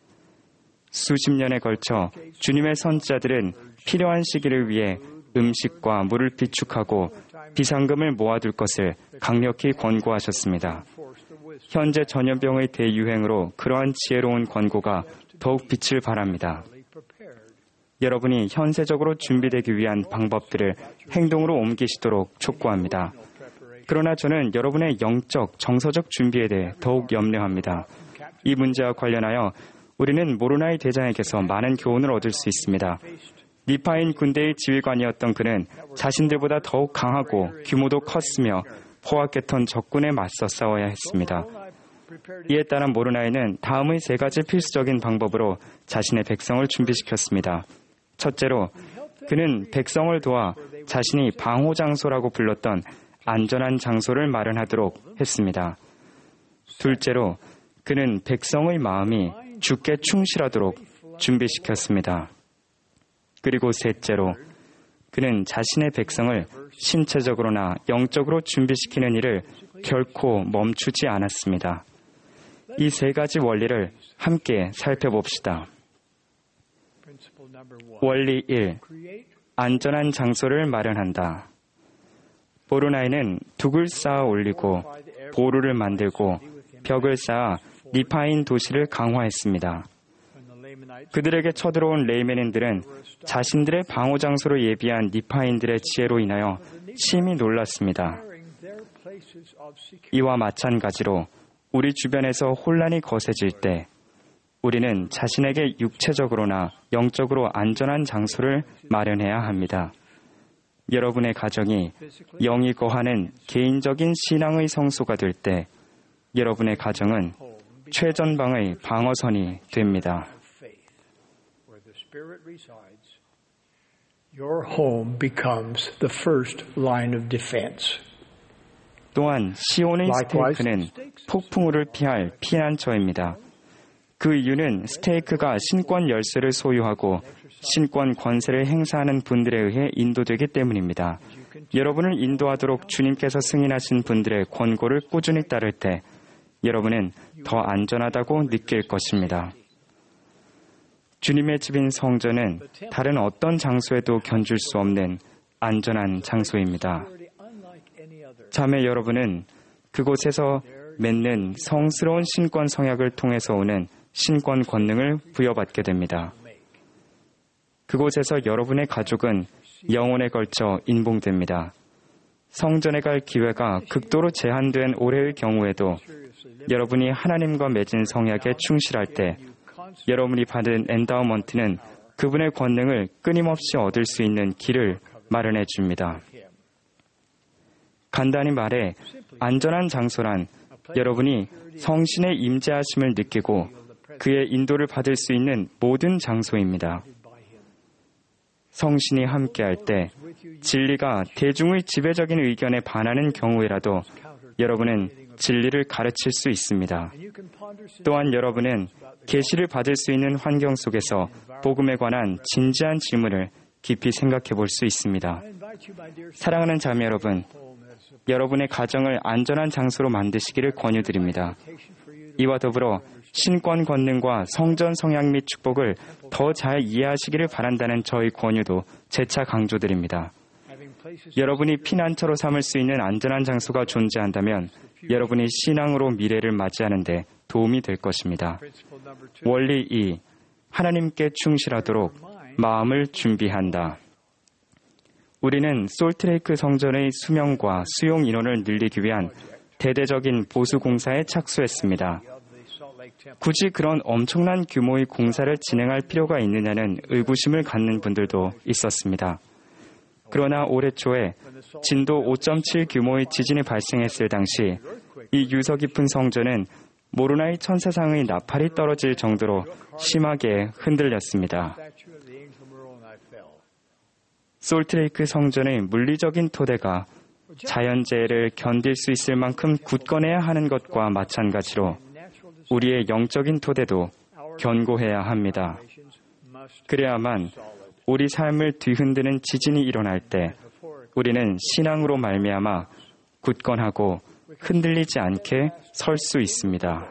수십 년에 걸쳐 주님의 선지자들은 필요한 시기를 위해 음식과 물을 비축하고 비상금을 모아둘 것을 강력히 권고하셨습니다. 현재 전염병의 대유행으로 그러한 지혜로운 권고가 더욱 빛을 발합니다. 여러분이 현세적으로 준비되기 위한 방법들을 행동으로 옮기시도록 촉구합니다. 그러나 저는 여러분의 영적, 정서적 준비에 대해 더욱 염려합니다. 이 문제와 관련하여 우리는 모로나의 대장에게서 많은 교훈을 얻을 수 있습니다. 니파인 군대의 지휘관이었던 그는 자신들보다 더욱 강하고 규모도 컸으며 포악했던 적군에 맞서 싸워야 했습니다. 이에 따라 모로나이는 다음의 세 가지 필수적인 방법으로 자신의 백성을 준비시켰습니다. 첫째로, 그는 백성을 도와 자신이 방호장소라고 불렀던 안전한 장소를 마련하도록 했습니다. 둘째로, 그는 백성의 마음이 주께 충실하도록 준비시켰습니다. 그리고 셋째로, 그는 자신의 백성을 신체적으로나 영적으로 준비시키는 일을 결코 멈추지 않았습니다. 이 세 가지 원리를 함께 살펴봅시다. 원리 1. 안전한 장소를 마련한다. 모로나이는 둑을 쌓아 올리고 보루를 만들고 벽을 쌓아 니파인 도시를 강화했습니다. 그들에게 쳐들어온 레이메닌들은 자신들의 방어 장소로 예비한 니파인들의 지혜로 인하여 심히 놀랐습니다. 이와 마찬가지로 우리 주변에서 혼란이 거세질 때 우리는 자신에게 육체적으로나 영적으로 안전한 장소를 마련해야 합니다. 여러분의 가정이 영이 거하는 개인적인 신앙의 성소가 될 때 여러분의 가정은 최전방의 방어선이 됩니다. Your home becomes the first line of defense. 또한 시온의 스테이크는 폭풍우를 피할 피난처입니다. 그 이유는 스테이크가 신권 열쇠를 소유하고 신권 권세를 행사하는 분들에 의해 인도되기 때문입니다. 여러분을 인도하도록 주님께서 승인하신 분들의 권고를 꾸준히 따를 때 여러분은 더 안전하다고 느낄 것입니다. 주님의 집인 성전은 다른 어떤 장소에도 견줄 수 없는 안전한 장소입니다. 자매 여러분은 그곳에서 맺는 성스러운 신권 성약을 통해서 오는 신권 권능을 부여받게 됩니다. 그곳에서 여러분의 가족은 영혼에 걸쳐 인봉됩니다. 성전에 갈 기회가 극도로 제한된 올해의 경우에도 여러분이 하나님과 맺은 성약에 충실할 때 여러분이 받은 엔다우먼트는 그분의 권능을 끊임없이 얻을 수 있는 길을 마련해 줍니다. 간단히 말해 안전한 장소란 여러분이 성신의 임재하심을 느끼고 그의 인도를 받을 수 있는 모든 장소입니다. 성신이 함께할 때 진리가 대중의 지배적인 의견에 반하는 경우에라도 여러분은 진리를 가르칠 수 있습니다. 또한 여러분은 계시를 받을 수 있는 환경 속에서 복음에 관한 진지한 질문을 깊이 생각해 볼 수 있습니다. 사랑하는 자매 여러분, 여러분의 가정을 안전한 장소로 만드시기를 권유드립니다. 이와 더불어 신권 권능과 성전 성약 및 축복을 더 잘 이해하시기를 바란다는 저희 권유도 재차 강조드립니다. 여러분이 피난처로 삼을 수 있는 안전한 장소가 존재한다면 여러분이 신앙으로 미래를 맞이하는 데 도움이 될 것입니다. 원리 2. 하나님께 충실하도록 마음을 준비한다. 우리는 솔트레이크 성전의 수명과 수용 인원을 늘리기 위한 대대적인 보수 공사에 착수했습니다. 굳이 그런 엄청난 규모의 공사를 진행할 필요가 있느냐는 의구심을 갖는 분들도 있었습니다. 그러나 올해 초에 진도 5.7 규모의 지진이 발생했을 당시 이 유서 깊은 성전은 모로나이 천사상의 나팔이 떨어질 정도로 심하게 흔들렸습니다. 솔트레이크 성전의 물리적인 토대가 자연재해를 견딜 수 있을 만큼 굳건해야 하는 것과 마찬가지로 우리의 영적인 토대도 견고해야 합니다. 그래야만 우리 삶을 뒤흔드는 지진이 일어날 때 우리는 신앙으로 말미암아 굳건하고 흔들리지 않게 설 수 있습니다.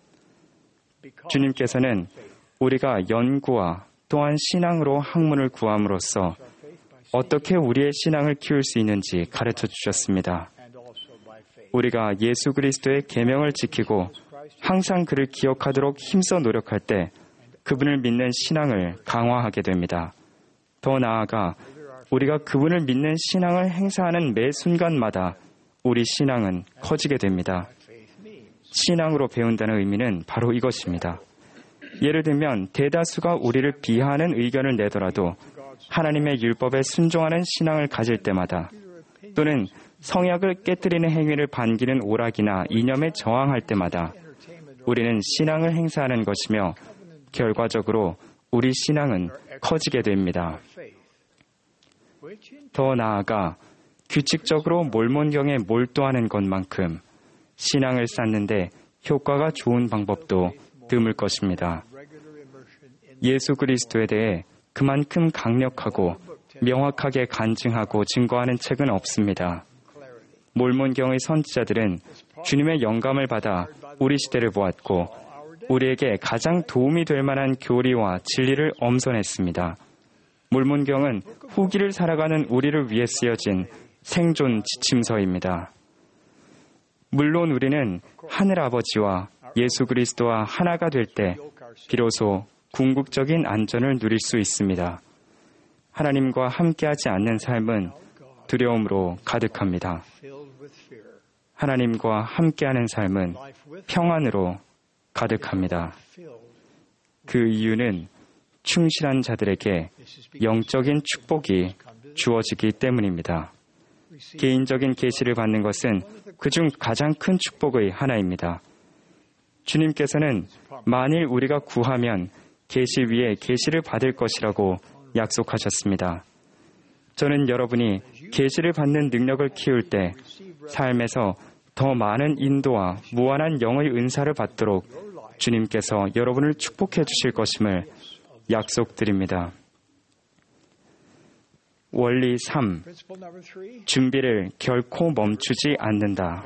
주님께서는 우리가 연구와 또한 신앙으로 학문을 구함으로써 어떻게 우리의 신앙을 키울 수 있는지 가르쳐 주셨습니다. 우리가 예수 그리스도의 계명을 지키고 항상 그를 기억하도록 힘써 노력할 때 그분을 믿는 신앙을 강화하게 됩니다. 더 나아가 우리가 그분을 믿는 신앙을 행사하는 매 순간마다 우리 신앙은 커지게 됩니다. 신앙으로 배운다는 의미는 바로 이것입니다. 예를 들면 대다수가 우리를 비하하는 의견을 내더라도 하나님의 율법에 순종하는 신앙을 가질 때마다 또는 성약을 깨뜨리는 행위를 반기는 오락이나 이념에 저항할 때마다 우리는 신앙을 행사하는 것이며 결과적으로 우리 신앙은 커지게 됩니다. 더 나아가 규칙적으로 몰몬경에 몰두하는 것만큼 신앙을 쌓는데 효과가 좋은 방법도 드물 것입니다. 예수 그리스도에 대해 그만큼 강력하고 명확하게 간증하고 증거하는 책은 없습니다. 몰몬경의 선지자들은 주님의 영감을 받아 우리 시대를 보았고 우리에게 가장 도움이 될 만한 교리와 진리를 엄선했습니다. 몰몬경은 후기를 살아가는 우리를 위해 쓰여진 생존 지침서입니다. 물론 우리는 하늘아버지와 예수 그리스도와 하나가 될 때 비로소 궁극적인 안전을 누릴 수 있습니다. 하나님과 함께하지 않는 삶은 두려움으로 가득합니다. 하나님과 함께하는 삶은 평안으로 가득합니다. 그 이유는 충실한 자들에게 영적인 축복이 주어지기 때문입니다. 개인적인 계시를 받는 것은 그중 가장 큰 축복의 하나입니다. 주님께서는 만일 우리가 구하면 계시 위에 계시를 받을 것이라고 약속하셨습니다. 저는 여러분이 계시를 받는 능력을 키울 때 삶에서 더 많은 인도와 무한한 영의 은사를 받도록 주님께서 여러분을 축복해 주실 것임을 약속드립니다. 원리 3. 준비를 결코 멈추지 않는다.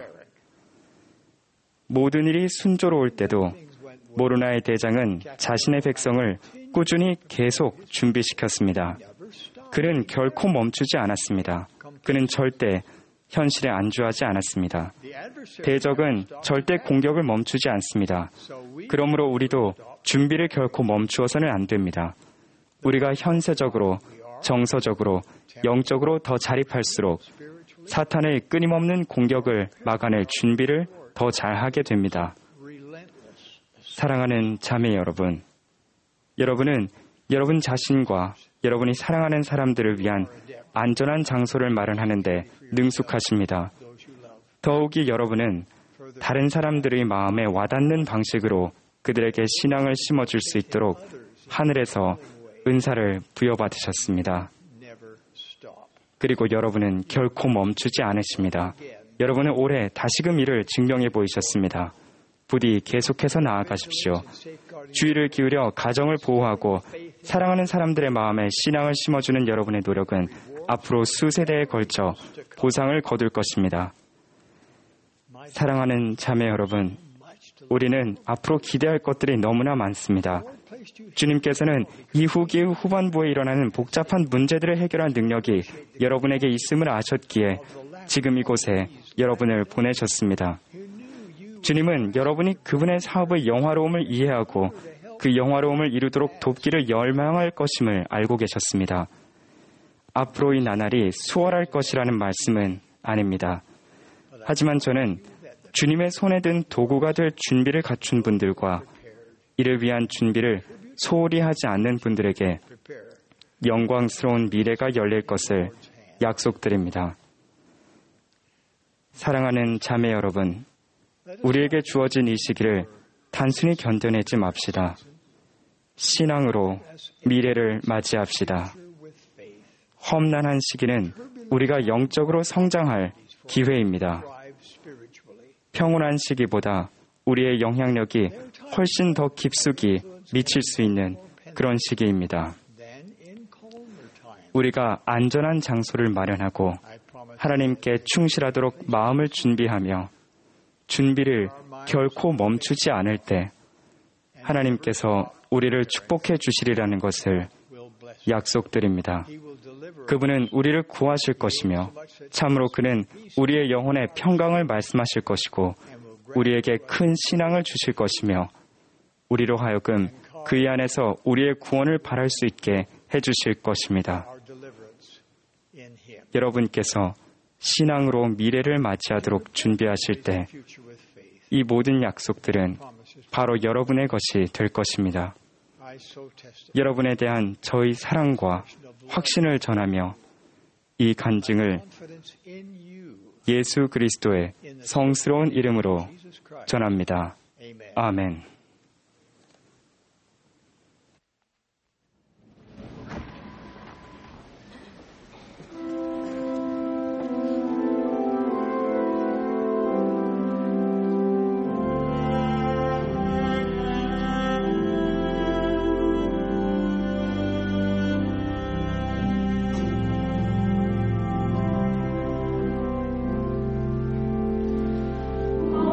모든 일이 순조로울 때도 모르나의 대장은 자신의 백성을 꾸준히 계속 준비시켰습니다. 그는 결코 멈추지 않았습니다. 그는 절대 현실에 안주하지 않았습니다. 대적은 절대 공격을 멈추지 않습니다. 그러므로 우리도 준비를 결코 멈추어서는 안 됩니다. 우리가 현세적으로, 정서적으로, 영적으로 더 자립할수록 사탄의 끊임없는 공격을 막아낼 준비를 더 잘하게 됩니다. 사랑하는 자매 여러분, 여러분은 여러분 자신과 여러분이 사랑하는 사람들을 위한 안전한 장소를 마련하는 데 능숙하십니다. 더욱이 여러분은 다른 사람들의 마음에 와닿는 방식으로 그들에게 신앙을 심어줄 수 있도록 하늘에서 은사를 부여받으셨습니다. 그리고 여러분은 결코 멈추지 않으십니다. 여러분은 올해 다시금 이를 증명해 보이셨습니다. 부디 계속해서 나아가십시오. 주의를 기울여 가정을 보호하고 사랑하는 사람들의 마음에 신앙을 심어주는 여러분의 노력은 앞으로 수세대에 걸쳐 보상을 거둘 것입니다. 사랑하는 자매 여러분, 우리는 앞으로 기대할 것들이 너무나 많습니다. 주님께서는 이 후기의 후반부에 일어나는 복잡한 문제들을 해결할 능력이 여러분에게 있음을 아셨기에 지금 이곳에 여러분을 보내셨습니다. 주님은 여러분이 그분의 사업의 영화로움을 이해하고 그 영화로움을 이루도록 돕기를 열망할 것임을 알고 계셨습니다. 앞으로 이 나날이 수월할 것이라는 말씀은 아닙니다. 하지만 저는 주님의 손에 든 도구가 될 준비를 갖춘 분들과 이를 위한 준비를 소홀히 하지 않는 분들에게 영광스러운 미래가 열릴 것을 약속드립니다. 사랑하는 자매 여러분, 우리에게 주어진 이 시기를 단순히 견뎌내지 맙시다. 신앙으로 미래를 맞이합시다. 험난한 시기는 우리가 영적으로 성장할 기회입니다. 평온한 시기보다 우리의 영향력이 훨씬 더 깊숙이 미칠 수 있는 그런 시기입니다. 우리가 안전한 장소를 마련하고 하나님께 충실하도록 마음을 준비하며 준비를 결코 멈추지 않을 때 하나님께서 우리를 축복해 주시리라는 것을 약속드립니다. 그분은 우리를 구하실 것이며 참으로 그는 우리의 영혼의 평강을 말씀하실 것이고 우리에게 큰 신앙을 주실 것이며 우리로 하여금 그의 안에서 우리의 구원을 바랄 수 있게 해주실 것입니다. 여러분께서 신앙으로 미래를 맞이하도록 준비하실 때 이 모든 약속들은 바로 여러분의 것이 될 것입니다. 여러분에 대한 저의 사랑과 확신을 전하며 이 간증을 예수 그리스도의 성스러운 이름으로 전합니다. 아멘. Oh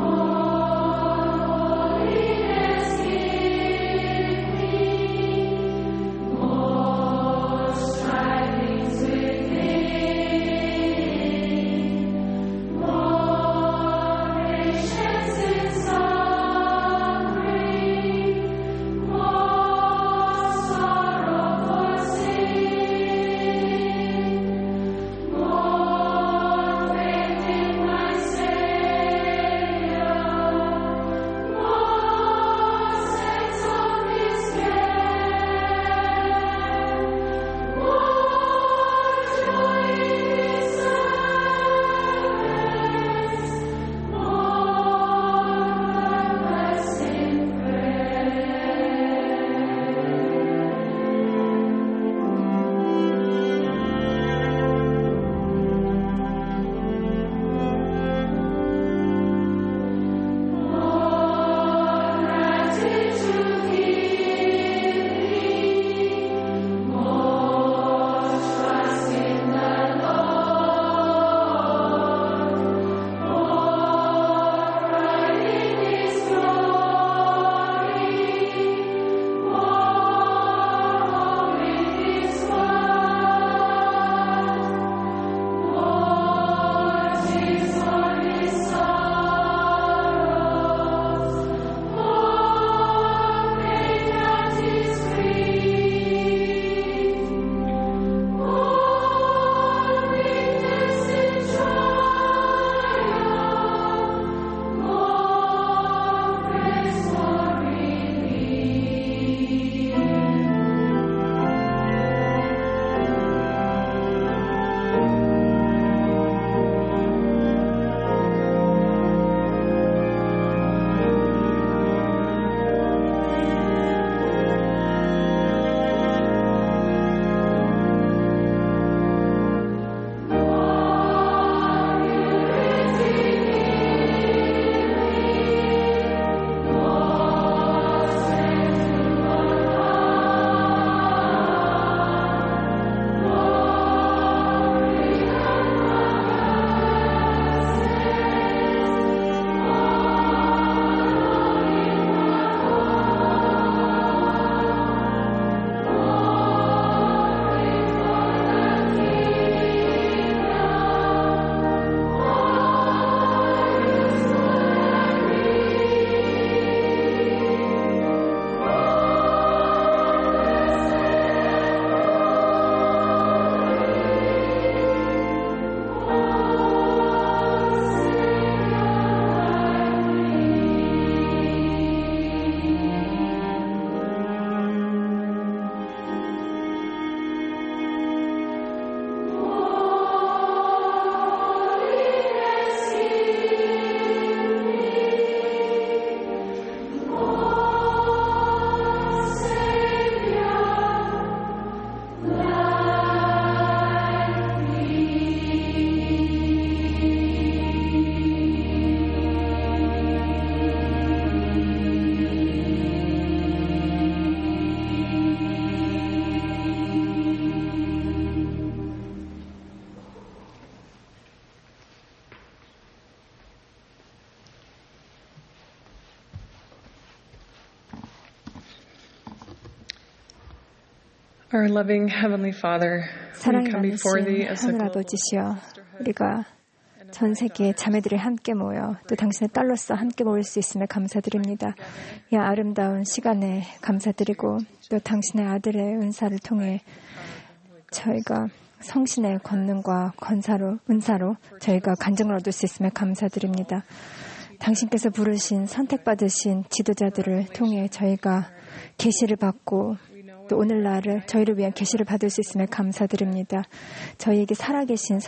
사랑이 많으신 하늘 아버지시여, 우리가 전 세계의 자매들이 함께 모여 또 당신의 딸로서 함께 모일 수 있음에 감사드립니다. 이 아름다운 시간에 감사드리고 또 당신의 아들의 은사를 통해 저희가 성신의 권능과 은사로 저희가 간증을 얻을 수 있음에 감사드립니다. 당신께서 부르신 선택받으신 지도자들을 통해 저희가 계시를 받고 또 오늘날을 저희를 위한 계시를 받을 수 있음에 감사드립니다. 저희에게 살아계신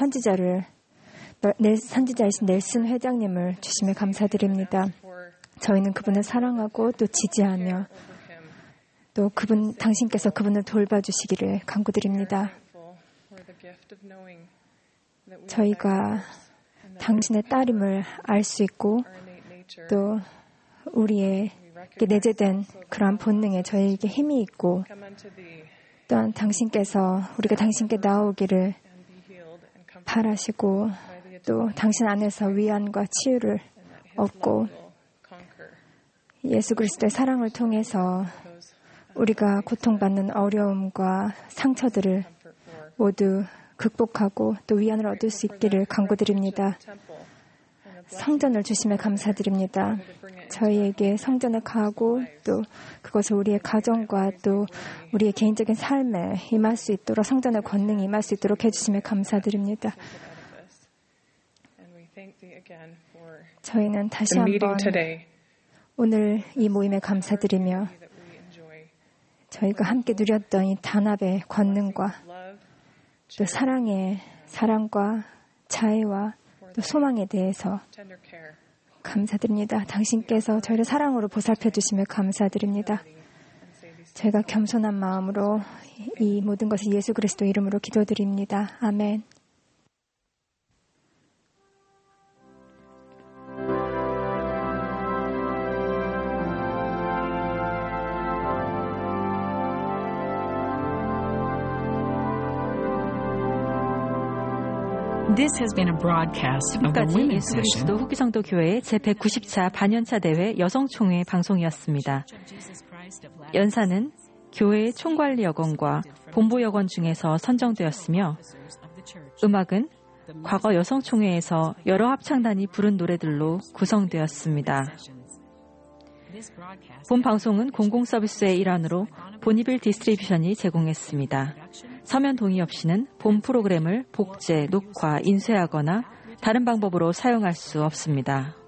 선지자이신 넬슨 회장님을 주심에 감사드립니다. 저희는 그분을 사랑하고 또 지지하며 또 당신께서 그분을 돌봐주시기를 간구드립니다. 저희가 당신의 딸임을 알 수 있고 또 우리의 내재된 그러한 본능에 저희에게 힘이 있고 또한 우리가 당신께 나오기를 바라시고 또 당신 안에서 위안과 치유를 얻고 예수 그리스도의 사랑을 통해서 우리가 고통받는 어려움과 상처들을 모두 극복하고 또 위안을 얻을 수 있기를 간구드립니다. 성전을 주심에 감사드립니다. 저희에게 성전을 가고 또 그것을 우리의 가정과 또 우리의 개인적인 삶에 임할 수 있도록 성전의 권능이 임할 수 있도록 해주심에 감사드립니다. 저희는 다시 한번 오늘 이 모임에 감사드리며 저희가 함께 누렸던 이 단합의 권능과 또 사랑과 자애와 또 소망에 대해서 감사드립니다. 당신께서 저희를 사랑으로 보살펴 주시며 감사드립니다. 저희가 겸손한 마음으로 이 모든 것을 예수 그리스도 이름으로 기도드립니다. 아멘. This has been a broadcast of the 지금까지 Women's 예수 그리스도 Session. 후기성도교회 제194 반연차 대회 여성총회 방송이었습니다. 연사는 교회의 총관리 여건과 본부 여건 중에서 선정되었으며 음악은 과거 여성총회에서 여러 합창단이 부른 노래들로 구성되었습니다. 본 방송은 공공서비스의 일환으로 보니빌 디스트리뷰션이 제공했습니다. 서면 동의 없이는 본 프로그램을 복제, 녹화, 인쇄하거나 다른 방법으로 사용할 수 없습니다.